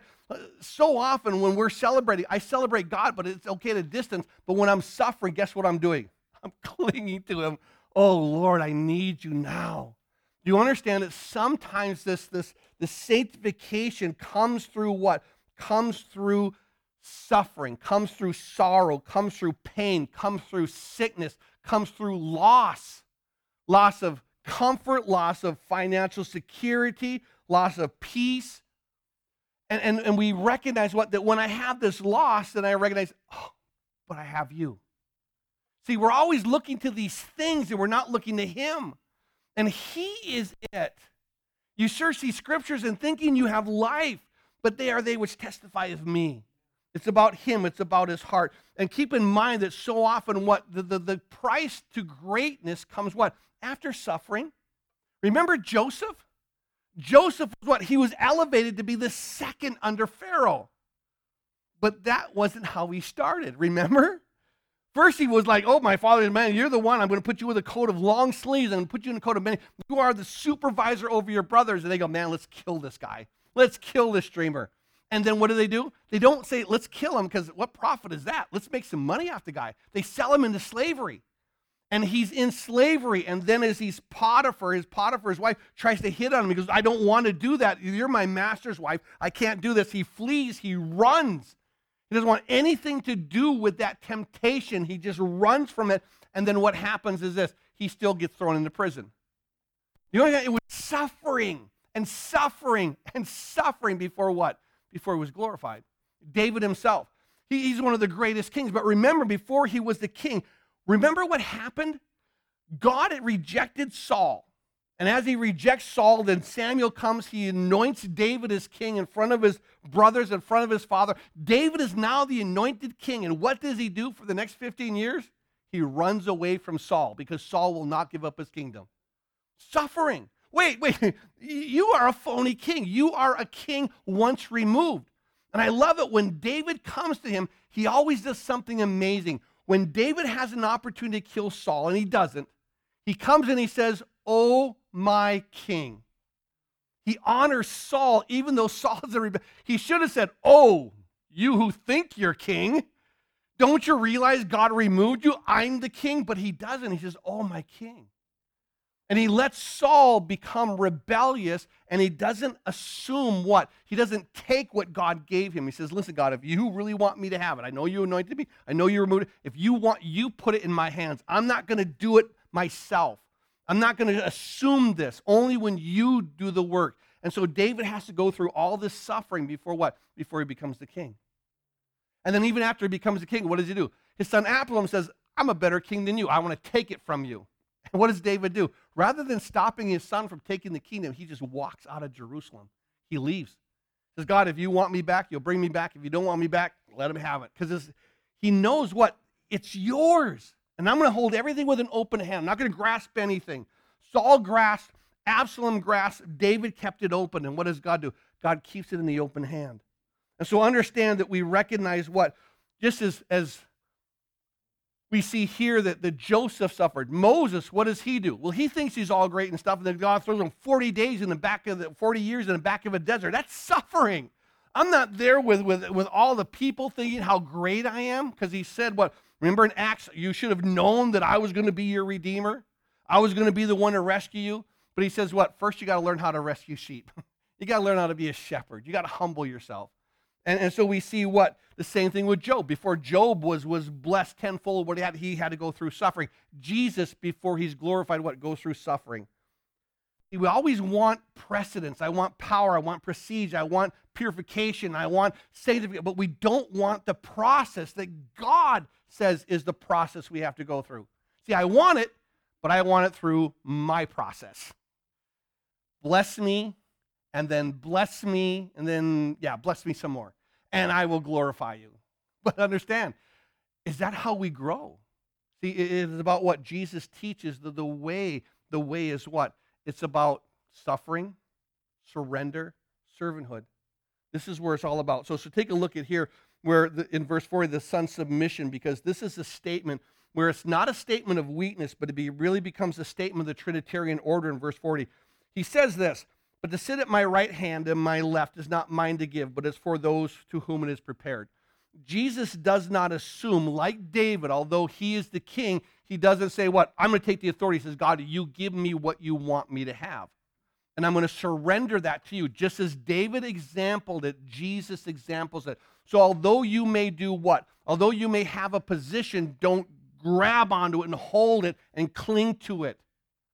So often when we're celebrating, I celebrate God, but it's okay at a distance. But when I'm suffering, guess what I'm doing? I'm clinging to him. Oh, Lord, I need you now. Do you understand that sometimes this, this, this sanctification comes through what? Comes through suffering, comes through sorrow, comes through pain, comes through sickness, comes through loss. Loss of comfort, loss of financial security, loss of peace. And, and, and we recognize what? That when I have this loss, then I recognize, oh, but I have you. See, we're always looking to these things and we're not looking to him. And he is it. You search these scriptures and thinking you have life, but they are they which testify of me. It's about him. It's about his heart. And keep in mind that so often what the, the, the price to greatness comes what? After suffering. Remember Joseph? Joseph was what? He was elevated to be the second under Pharaoh. But that wasn't how he started, remember? First he was like, oh, my father's man, you're the one. I'm going to put you with a coat of long sleeves. I'm going to put you in a coat of many. You are the supervisor over your brothers. And they go, man, let's kill this guy. Let's kill this dreamer. And then what do they do? They don't say, let's kill him, because what profit is that? Let's make some money off the guy. They sell him into slavery. And he's in slavery. And then as he's Potiphar, his Potiphar's wife tries to hit on him. He goes, I don't want to do that. You're my master's wife. I can't do this. He flees. He runs. He doesn't want anything to do with that temptation. He just runs from it. And then what happens is this. He still gets thrown into prison. You know, it was suffering and suffering and suffering before what? Before he was glorified. David himself. He, he's one of the greatest kings. But remember, before he was the king, remember what happened? God had rejected Saul. And as he rejects Saul, then Samuel comes. He anoints David as king in front of his brothers, in front of his father. David is now the anointed king. And what does he do for the next fifteen years? He runs away from Saul because Saul will not give up his kingdom. Suffering. Wait, wait. You are a phony king. You are a king once removed. And I love it when David comes to him, he always does something amazing. When David has an opportunity to kill Saul, and he doesn't, he comes and he says, oh, my king. He honors Saul, even though Saul is a rebel. He should have said, oh, you who think you're king, don't you realize God removed you? I'm the king. But he doesn't. He says, oh, my king. And he lets Saul become rebellious, and he doesn't assume what? He doesn't take what God gave him. He says, listen, God, if you really want me to have it, I know you anointed me, I know you removed it. If you want, you put it in my hands. I'm not going to do it myself. I'm not going to assume this. Only when you do the work. And so David has to go through all this suffering before what? Before he becomes the king. And then even after he becomes the king, what does he do? His son Absalom says, I'm a better king than you. I want to take it from you. And what does David do? Rather than stopping his son from taking the kingdom, he just walks out of Jerusalem. He leaves. He says, God, if you want me back, you'll bring me back. If you don't want me back, let him have it. Because he knows what? It's yours. And I'm going to hold everything with an open hand. I'm not going to grasp anything. Saul grasped, Absalom grasped, David kept it open. And what does God do? God keeps it in the open hand. And so understand that we recognize what? Just as, as we see here that, that Joseph suffered. Moses, what does he do? Well, he thinks he's all great and stuff, and then God throws him forty days in the back of the, forty years in the back of a desert. That's suffering. I'm not there with, with, with all the people thinking how great I am, because he said what? Remember in Acts, you should have known that I was going to be your redeemer. I was going to be the one to rescue you. But he says what? First, you got to learn how to rescue sheep. You got to learn how to be a shepherd. You got to humble yourself. And, and so we see what? The same thing with Job. Before Job was, was blessed tenfold, what he had, he had to go through suffering. Jesus, before he's glorified, what? Goes through suffering. See, we always want precedence. I want power. I want prestige. I want purification. I want sanctification. But we don't want the process that God says is the process we have to go through. See, I want it, but I want it through my process. Bless me, and then bless me, and then, yeah, bless me some more. And I will glorify you. But understand, is that how we grow? See, it is about what Jesus teaches. The, the way, the way is what? It's about suffering, surrender, servanthood. This is where it's all about. So, so take a look at here where the, in verse forty, the son's submission, because this is a statement where it's not a statement of weakness, but it be, really becomes a statement of the Trinitarian order in verse forty. He says this, but to sit at my right hand and my left is not mine to give, but is for those to whom it is prepared. Jesus does not assume, like David, although he is the king, he doesn't say, what? I'm going to take the authority. He says, God, you give me what you want me to have. And I'm going to surrender that to you. Just as David exampled it, Jesus examples it. So although you may do what? Although you may have a position, don't grab onto it and hold it and cling to it.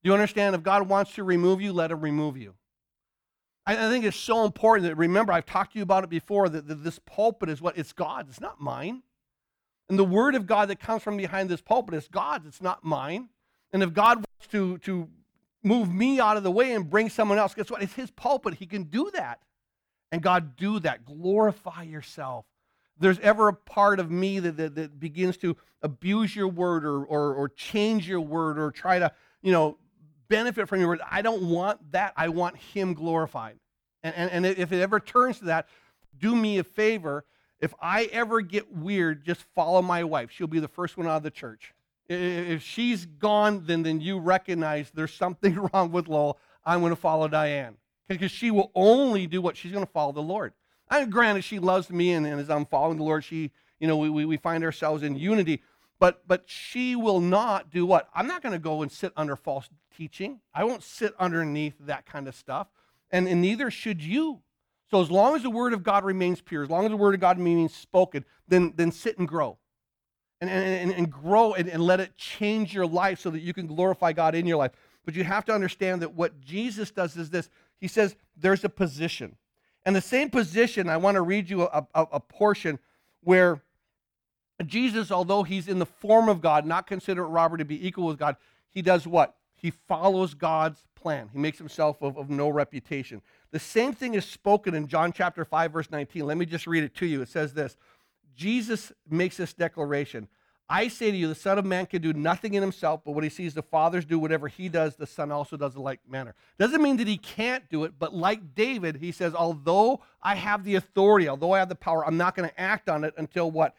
Do you understand? If God wants to remove you, let him remove you. I, I think it's so important that, remember, I've talked to you about it before, that, that this pulpit is what? It's God's. It's not mine. And the word of God that comes from behind this pulpit is God's. It's not mine. And if God wants to, to move me out of the way and bring someone else, guess what? It's his pulpit. He can do that. And God, do that. Glorify yourself. If there's ever a part of me that, that, that begins to abuse your word or, or, or change your word or try to, you know, benefit from your word, I don't want that. I want him glorified. And, and, and if it ever turns to that, do me a favor. If I ever get weird, just follow my wife. She'll be the first one out of the church. If she's gone, then, then you recognize there's something wrong with Lowell. I'm going to follow Diane. Because she will only do what she's going to follow the Lord. And granted, she loves me, and, and as I'm following the Lord, she, you know, we, we, we find ourselves in unity. But but she will not do what? I'm not going to go and sit under false teaching. I won't sit underneath that kind of stuff. And, and neither should you. So as long as the word of God remains pure, as long as the word of God remains spoken, then, then sit and grow. And, and, and grow and, and let it change your life so that you can glorify God in your life. But you have to understand that what Jesus does is this. He says there's a position. And the same position, I want to read you a, a, a portion where Jesus, although he's in the form of God, not consider robbery to be equal with God, he does what? He follows God's plan. He makes himself of, of no reputation. The same thing is spoken in John chapter five, verse nineteen. Let me just read it to you. It says this. Jesus makes this declaration. I say to you, the Son of Man can do nothing in himself, but what he sees the fathers do, whatever he does, the Son also does in like manner. Doesn't mean that he can't do it, but like David, he says, although I have the authority, although I have the power, I'm not going to act on it until what?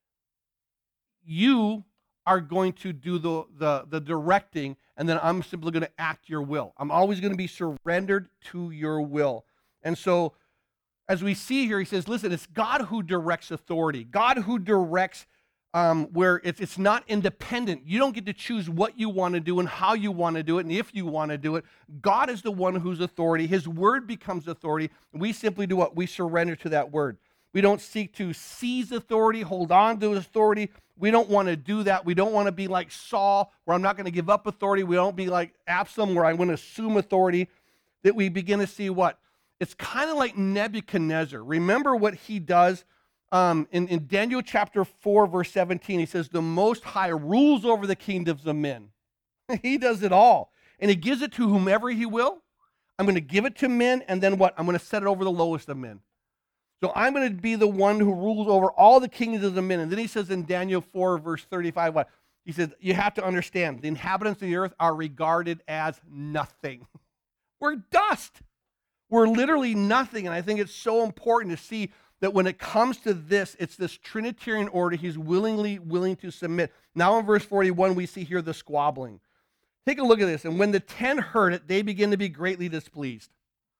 You are going to do the, the, the directing, and then I'm simply going to act your will. I'm always going to be surrendered to your will. And so, as we see here, he says, listen, it's God who directs authority. God who directs Um, where it's, it's not independent. You don't get to choose what you want to do and how you want to do it and if you want to do it. God is the one who's authority. His word becomes authority. We simply do what? We surrender to that word. We don't seek to seize authority, hold on to authority. We don't want to do that. We don't want to be like Saul, where I'm not going to give up authority. We don't be like Absalom, where I'm going to assume authority. That we begin to see what? It's kind of like Nebuchadnezzar. Remember what he does Um, in, in Daniel chapter four, verse seventeen, he says, the Most High rules over the kingdoms of men. He does it all. And he gives it to whomever he will. I'm going to give it to men, and then what? I'm going to set it over the lowest of men. So I'm going to be the one who rules over all the kingdoms of men. And then he says in Daniel four, verse thirty-five, what? He says, you have to understand, the inhabitants of the earth are regarded as nothing. We're dust. We're literally nothing. And I think it's so important to see that when it comes to this, it's this Trinitarian order he's willingly willing to submit. Now in verse forty-one, we see here the squabbling. Take a look at this. And when the ten heard it, they begin to be greatly displeased.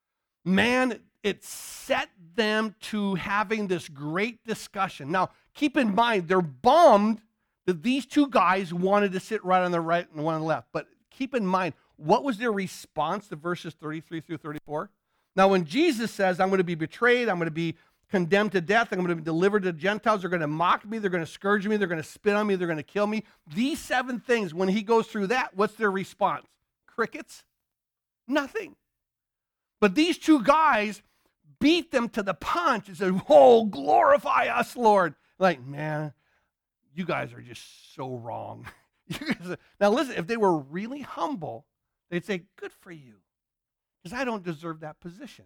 Man, it set them to having this great discussion. Now, keep in mind, they're bummed that these two guys wanted to sit right on the right and one on the left. But keep in mind, what was their response to verses thirty-three through thirty-four? Now, when Jesus says, I'm going to be betrayed, I'm going to be condemned to death, I'm going to be delivered to the Gentiles, they're going to mock me, they're going to scourge me, they're going to spit on me, they're going to kill me. These seven things, when he goes through that, what's their response? Crickets? Nothing. But these two guys beat them to the punch and said, oh, glorify us, Lord. Like, man, you guys are just so wrong. Now listen, if they were really humble, they'd say, good for you, because I don't deserve that position.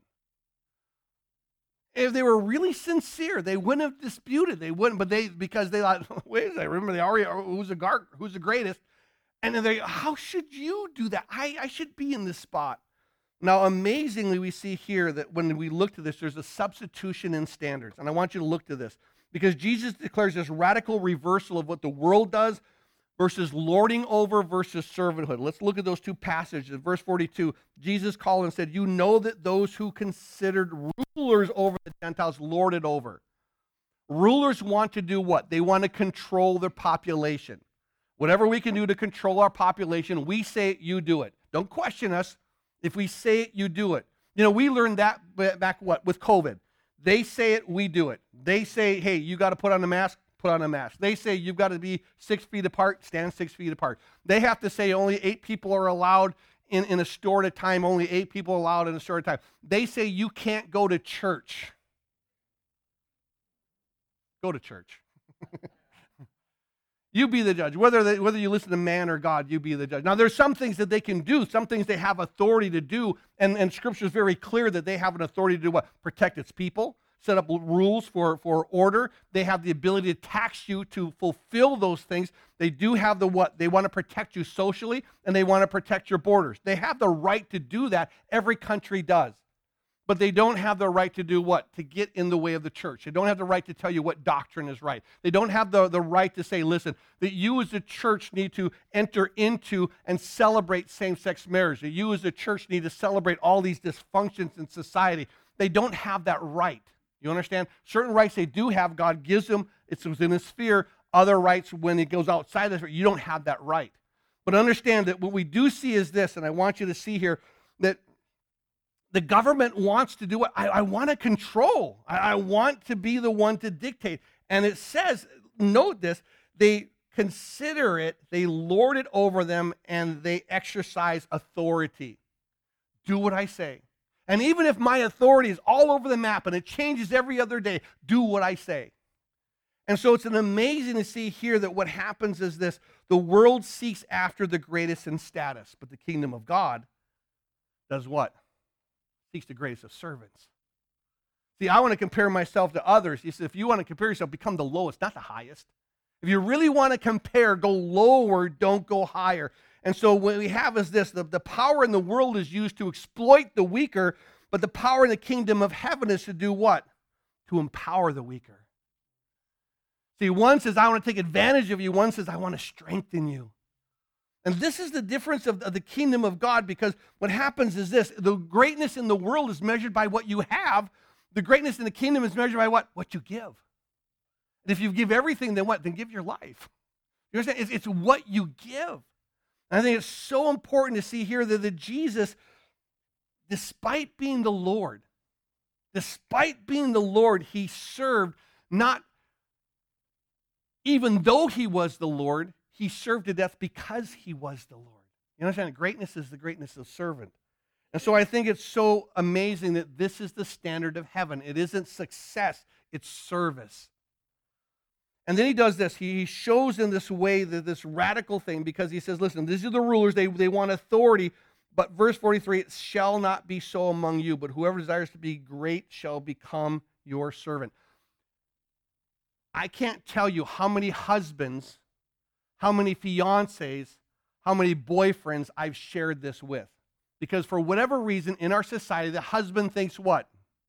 If they were really sincere, they wouldn't have disputed. They wouldn't, but they, because they thought, wait a second, remember they already, who's the guard, who's the greatest? And then they, how should you do that? I, I should be in this spot. Now, amazingly, we see here that when we look to this, there's a substitution in standards. And I want you to look to this, because Jesus declares this radical reversal of what the world does versus lording over versus servanthood. Let's look at those two passages. Verse forty-two, Jesus called and said, you know that those who considered rulers over the Gentiles lorded over. Rulers want to do what? They want to control their population. Whatever we can do to control our population, we say it, you do it. Don't question us. If we say it, you do it. You know, we learned that back what with COVID. They say it, we do it. They say, hey, you got to put on the mask, put on a mask. They say you've got to be six feet apart, stand six feet apart. They have to say only eight people are allowed in, in a store at a time, only eight people allowed in a store at a time. They say you can't go to church. Go to church. You be the judge. Whether they, whether you listen to man or God, you be the judge. Now, there's some things that they can do, some things they have authority to do, and, and Scripture is very clear that they have an authority to do what? Protect its people, set up rules for, for order. They have the ability to tax you to fulfill those things. They do have the what? They want to protect you socially, and they want to protect your borders. They have the right to do that. Every country does. But they don't have the right to do what? To get in the way of the church. They don't have the right to tell you what doctrine is right. They don't have the, the right to say, listen, that you as a church need to enter into and celebrate same-sex marriage. That you as a church need to celebrate all these dysfunctions in society. They don't have that right. You understand? Certain rights they do have, God gives them. It's within His sphere. Other rights, when it goes outside of the sphere, you don't have that right. But understand that what we do see is this, and I want you to see here, that the government wants to do what? I, I want to control. I, I want to be the one to dictate. And it says, note this, they consider it, they lord it over them, and they exercise authority. Do what I say. And even if my authority is all over the map and it changes every other day, do what I say. And so it's an amazing to see here that what happens is this, the world seeks after the greatest in status, but the kingdom of God does what? Seeks the greatest of servants. See, I want to compare myself to others. He said, if you want to compare yourself, become the lowest, not the highest. If you really want to compare, go lower, don't go higher. And so what we have is this, the, the power in the world is used to exploit the weaker, but the power in the kingdom of heaven is to do what? To empower the weaker. See, one says, I want to take advantage of you. One says, I want to strengthen you. And this is the difference of, of the kingdom of God, because what happens is this, the greatness in the world is measured by what you have. The greatness in the kingdom is measured by what? What you give. And if you give everything, then what? Then give your life. You understand? It's, it's what you give. And I think it's so important to see here that, that Jesus, despite being the Lord, despite being the Lord, He served not, even though He was the Lord, He served to death because He was the Lord. You understand? Greatness is the greatness of servant. And so I think it's so amazing that this is the standard of heaven. It isn't success, it's service. And then He does this. He shows in this way that this radical thing, because He says, listen, these are the rulers. They, they want authority. But verse forty-three, it shall not be so among you, but whoever desires to be great shall become your servant. I can't tell you how many husbands, how many fiancés, how many boyfriends I've shared this with. Because for whatever reason in our society, the husband thinks what?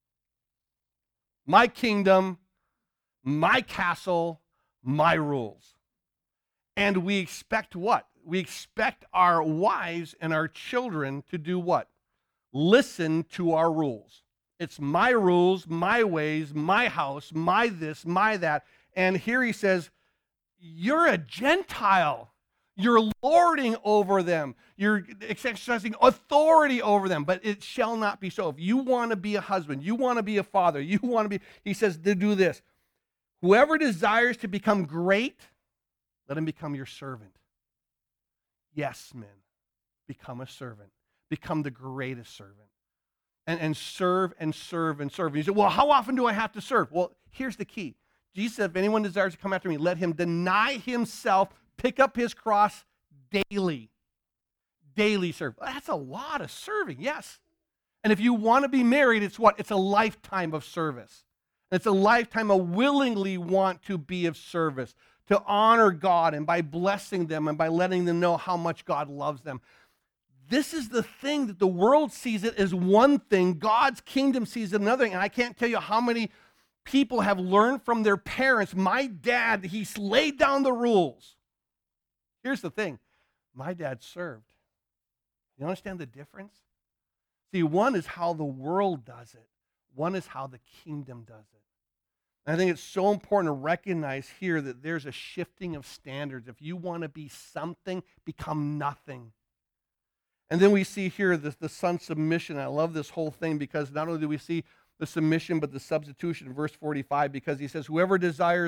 My kingdom, my castle, my rules. And we expect what? We expect our wives and our children to do what? Listen to our rules. It's my rules, my ways, my house, my this, my that. And here He says, you're a Gentile. You're lording over them. You're exercising authority over them, but it shall not be so. If you want to be a husband, you want to be a father, you want to be, He says to do this. Whoever desires to become great, let him become your servant. Yes, men, become a servant. Become the greatest servant. And, and serve and serve and serve. And you say, well, how often do I have to serve? Well, here's the key. Jesus said, if anyone desires to come after me, let him deny himself, pick up his cross daily. Daily serve. That's a lot of serving, yes. And if you want to be married, it's what? It's a lifetime of service. It's a lifetime of willingly want to be of service, to honor God, and by blessing them and by letting them know how much God loves them. This is the thing that the world sees it as one thing. God's kingdom sees it another thing. And I can't tell you how many people have learned from their parents. My dad, he laid down the rules. Here's the thing. My dad served. You understand the difference? See, one is how the world does it. One is how the kingdom does it. And I think it's so important to recognize here that there's a shifting of standards. If you want to be something, become nothing. And then we see here the, the son's submission. I love this whole thing because not only do we see the submission, but the substitution in verse forty-five, because he says, whoever desires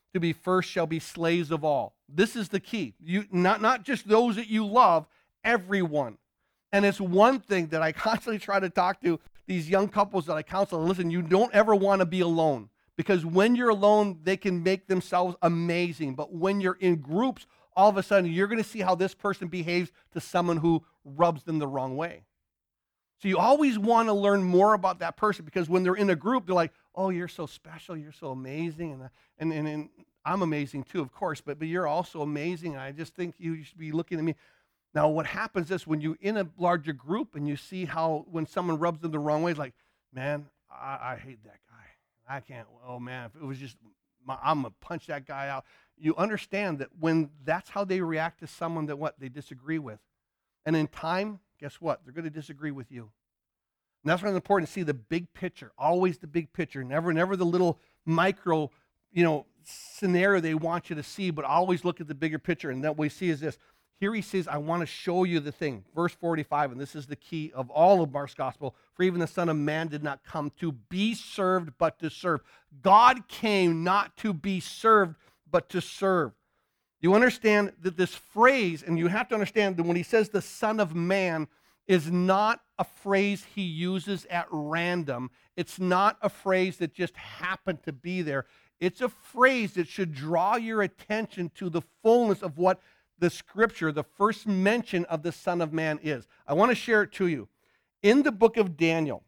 to be first shall be slaves of all. This is the key. You not, not just those that you love, everyone. And it's one thing that I constantly try to talk to these young couples that I counsel. Listen, you don't ever want to be alone, because when you're alone, they can make themselves amazing. But when you're in groups, all of a sudden, you're going to see how this person behaves to someone who rubs them the wrong way. So you always want to learn more about that person, because when they're in a group, they're like, oh, you're so special, you're so amazing, and and and, and I'm amazing too, of course, but, but you're also amazing. I just think you should be looking at me. Now, what happens is when you're in a larger group and you see how when someone rubs them the wrong way, it's like, man, I, I hate that guy. I can't, oh man, if it was just, my, I'm going to punch that guy out. You understand that when that's how they react to someone that what they disagree with. And in time, guess what? They're going to disagree with you. And that's why it's important to see the big picture, always the big picture, never, never the little micro, you know, scenario they want you to see, but always look at the bigger picture. And that we see is this. Here he says, I want to show you the thing. Verse forty-five, and this is the key of all of Mark's gospel. For even the Son of Man did not come to be served, but to serve. God came not to be served, but to serve. You understand that this phrase, and you have to understand that when he says the Son of Man, is not a phrase he uses at random. It's not a phrase that just happened to be there. It's a phrase that should draw your attention to the fullness of what the scripture, the first mention of the Son of Man is. I want to share it to you. In the book of Daniel,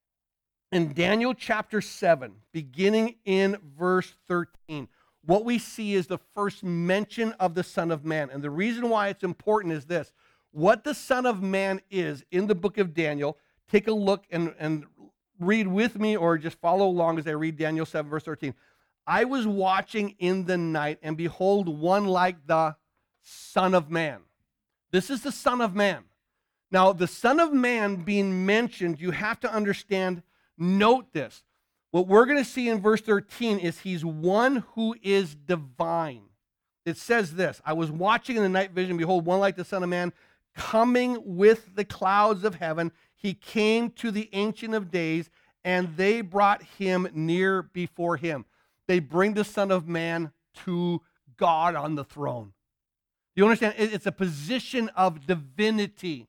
in Daniel chapter seven, beginning in verse thirteen, what we see is the first mention of the Son of Man. And the reason why it's important is this. What the Son of Man is in the book of Daniel, take a look and, and read with me or just follow along as I read Daniel seven, verse thirteen. I was watching in the night, and behold, one like the Son of Man. This is the Son of Man. Now, the Son of Man being mentioned, you have to understand, note this. What we're going to see in verse thirteen is he's one who is divine. It says this, I was watching in the night vision, behold, one like the Son of Man, coming with the clouds of heaven. He came to the Ancient of Days, and they brought him near before him. They bring the Son of Man to God on the throne. You understand? It's a position of divinity.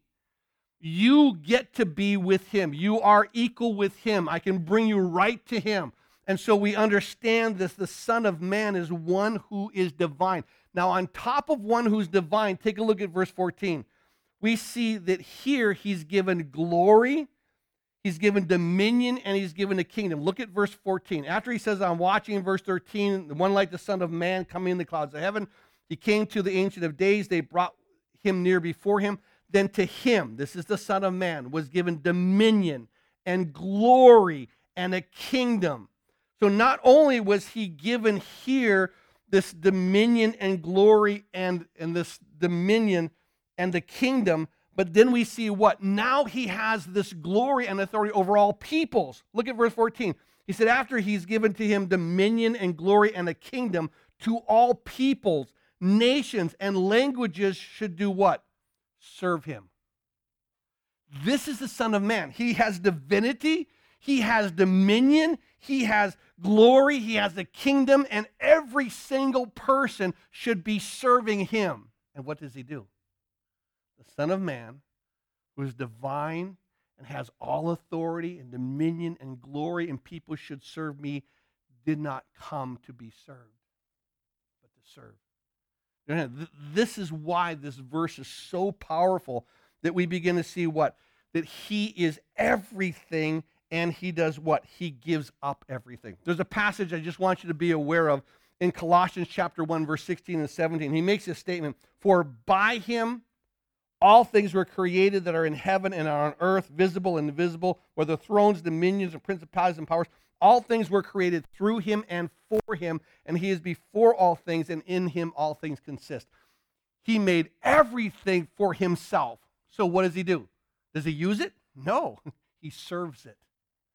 You get to be with him. You are equal with him. I can bring you right to him. And so we understand this. The Son of Man is one who is divine. Now, on top of one who's divine, take a look at verse fourteen. We see that here he's given glory, he's given dominion, and he's given a kingdom. Look at verse fourteen. After he says, I'm watching in verse thirteen, the one like the Son of Man coming in the clouds of heaven. He came to the Ancient of Days. They brought him near before him. Then to him, this is the Son of Man, was given dominion and glory and a kingdom. So not only was he given here this dominion and glory and, and this dominion and the kingdom, but then we see what? Now he has this glory and authority over all peoples. Look at verse fourteen. He said, after he's given to him dominion and glory and a kingdom, to all peoples, nations, and languages should do what? Serve him. This is the Son of Man. He has divinity, he has dominion, he has glory, he has a kingdom, and every single person should be serving him. And what does he do? The Son of Man, who is divine and has all authority and dominion and glory, and people should serve me, did not come to be served, but to serve. This is why this verse is so powerful, that we begin to see what? That he is everything, and he does what? He gives up everything. There's a passage I just want you to be aware of in Colossians chapter one, verse sixteen and seventeen. He makes this statement, for by him all things were created that are in heaven and are on earth, visible and invisible, whether thrones, dominions, and principalities and powers. All things were created through him and for him, and he is before all things, and in him all things consist. He made everything for himself. So what does he do? Does he use it? No. He serves it.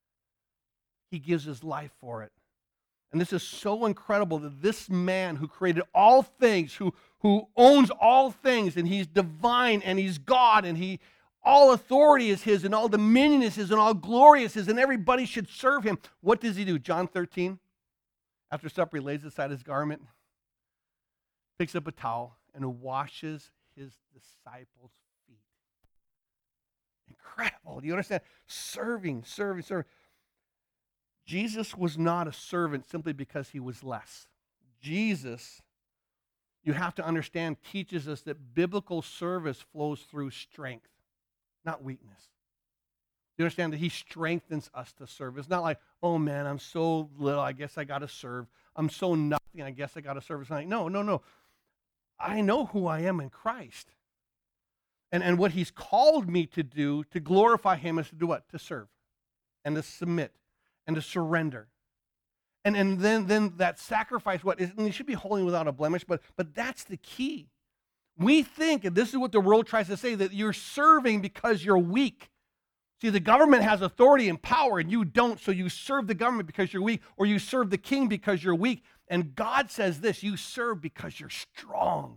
He gives his life for it. And this is so incredible that this man who created all things, who, who owns all things, and he's divine, and he's God, and he all authority is his, and all dominion is his, and all glory is his, and everybody should serve him. What does he do? John thirteen. After supper, he lays aside his garment, picks up a towel, and washes his disciples' feet. Incredible. Do you understand? Serving, serving, serving. Jesus was not a servant simply because he was less. Jesus, you have to understand, teaches us that biblical service flows through strength, not weakness. You understand that he strengthens us to serve. It's not like, oh man, I'm so little, I guess I got to serve. I'm so nothing, I guess I got to serve. It's like, no, no, no. I know who I am in Christ. And, and what he's called me to do, to glorify him, is to do what? To serve and to submit and to surrender. And, and then, then that sacrifice, what is, and it should be holy without a blemish, but, but that's the key. We think, and this is what the world tries to say, that you're serving because you're weak. See, the government has authority and power, and you don't, so you serve the government because you're weak, or you serve the king because you're weak. And God says this, you serve because you're strong.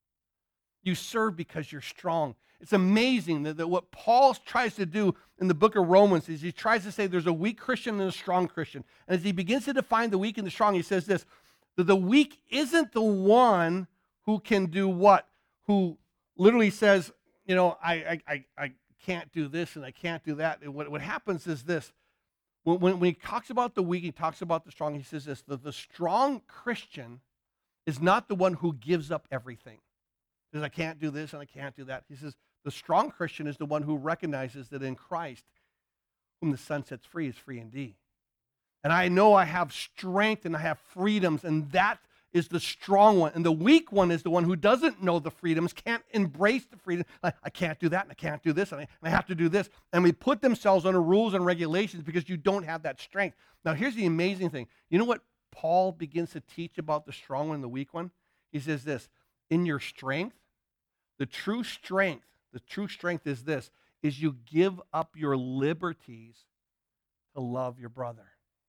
You serve because you're strong. It's amazing that, that what Paul tries to do in the book of Romans is he tries to say there's a weak Christian and a strong Christian. And as he begins to define the weak and the strong, he says this, that the weak isn't the one who can do what? Who literally says, you know, I, I, I, I can't do this and I can't do that. And what, what happens is this. When, when, when he talks about the weak, he talks about the strong, he says this, that the strong Christian is not the one who gives up everything. He says, I can't do this and I can't do that. He says, the strong Christian is the one who recognizes that in Christ, whom the Son sets free is free indeed. And I know I have strength and I have freedoms, and that is the strong one. And the weak one is the one who doesn't know the freedoms, can't embrace the freedom. Like, I can't do that, and I can't do this, and I, and I have to do this. And we put themselves under rules and regulations because you don't have that strength. Now, here's the amazing thing. You know what Paul begins to teach about the strong one and the weak one? He says this, in your strength, the true strength, the true strength is this, is you give up your liberties to love your brother.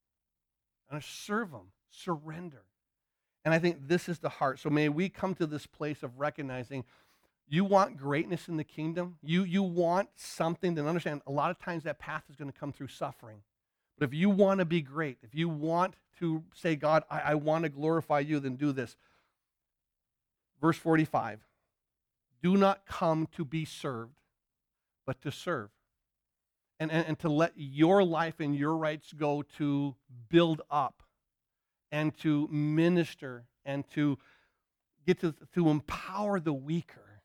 And serve them, surrender. And I think this is the heart. So may we come to this place of recognizing you want greatness in the kingdom. You, you want something to understand. A lot of times that path is going to come through suffering. But if you want to be great, if you want to say, God, I, I want to glorify you, then do this. Verse forty-five, do not come to be served, but to serve. And, and, and to let your life and your rights go to build up and to minister and to get to, to empower the weaker.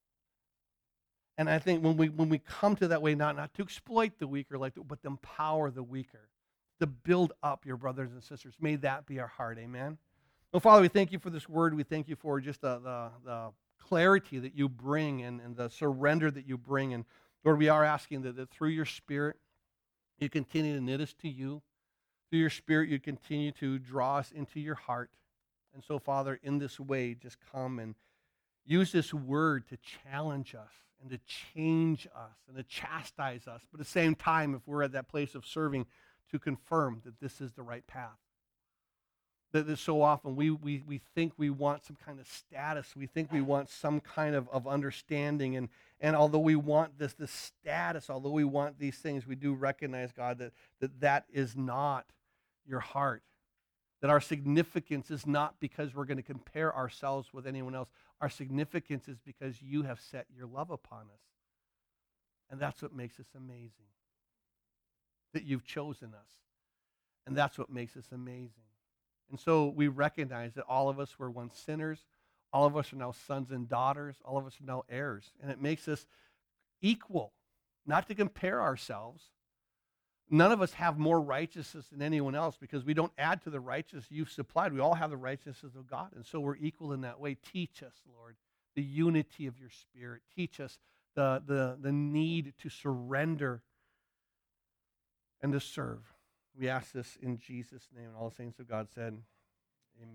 And I think when we when we come to that way, not, not to exploit the weaker, like, but to empower the weaker, to build up your brothers and sisters. May that be our heart, amen? Well, Father, we thank you for this word. We thank you for just the, the, the clarity that you bring and, and the surrender that you bring. And Lord, we are asking that, that through your Spirit, you continue to knit us to you. Through your Spirit, you continue to draw us into your heart. And so, Father, in this way, just come and use this word to challenge us and to change us and to chastise us. But at the same time, if we're at that place of serving, to confirm that this is the right path. That, that so often we, we, we think we want some kind of status. We think we want some kind of, of understanding. And, and although we want this, this status, although we want these things, we do recognize, God, that that, that is not your heart. That our significance is not because we're going to compare ourselves with anyone else. Our significance is because you have set your love upon us. And that's what makes us amazing. That you've chosen us. And that's what makes us amazing. And so we recognize that all of us were once sinners. All of us are now sons and daughters. All of us are now heirs. And it makes us equal, not to compare ourselves. None of us have more righteousness than anyone else because we don't add to the righteousness you've supplied. We all have the righteousness of God. And so we're equal in that way. Teach us, Lord, the unity of your Spirit. Teach us the, the, the need to surrender and to serve. We ask this in Jesus' name. And all the saints of God said,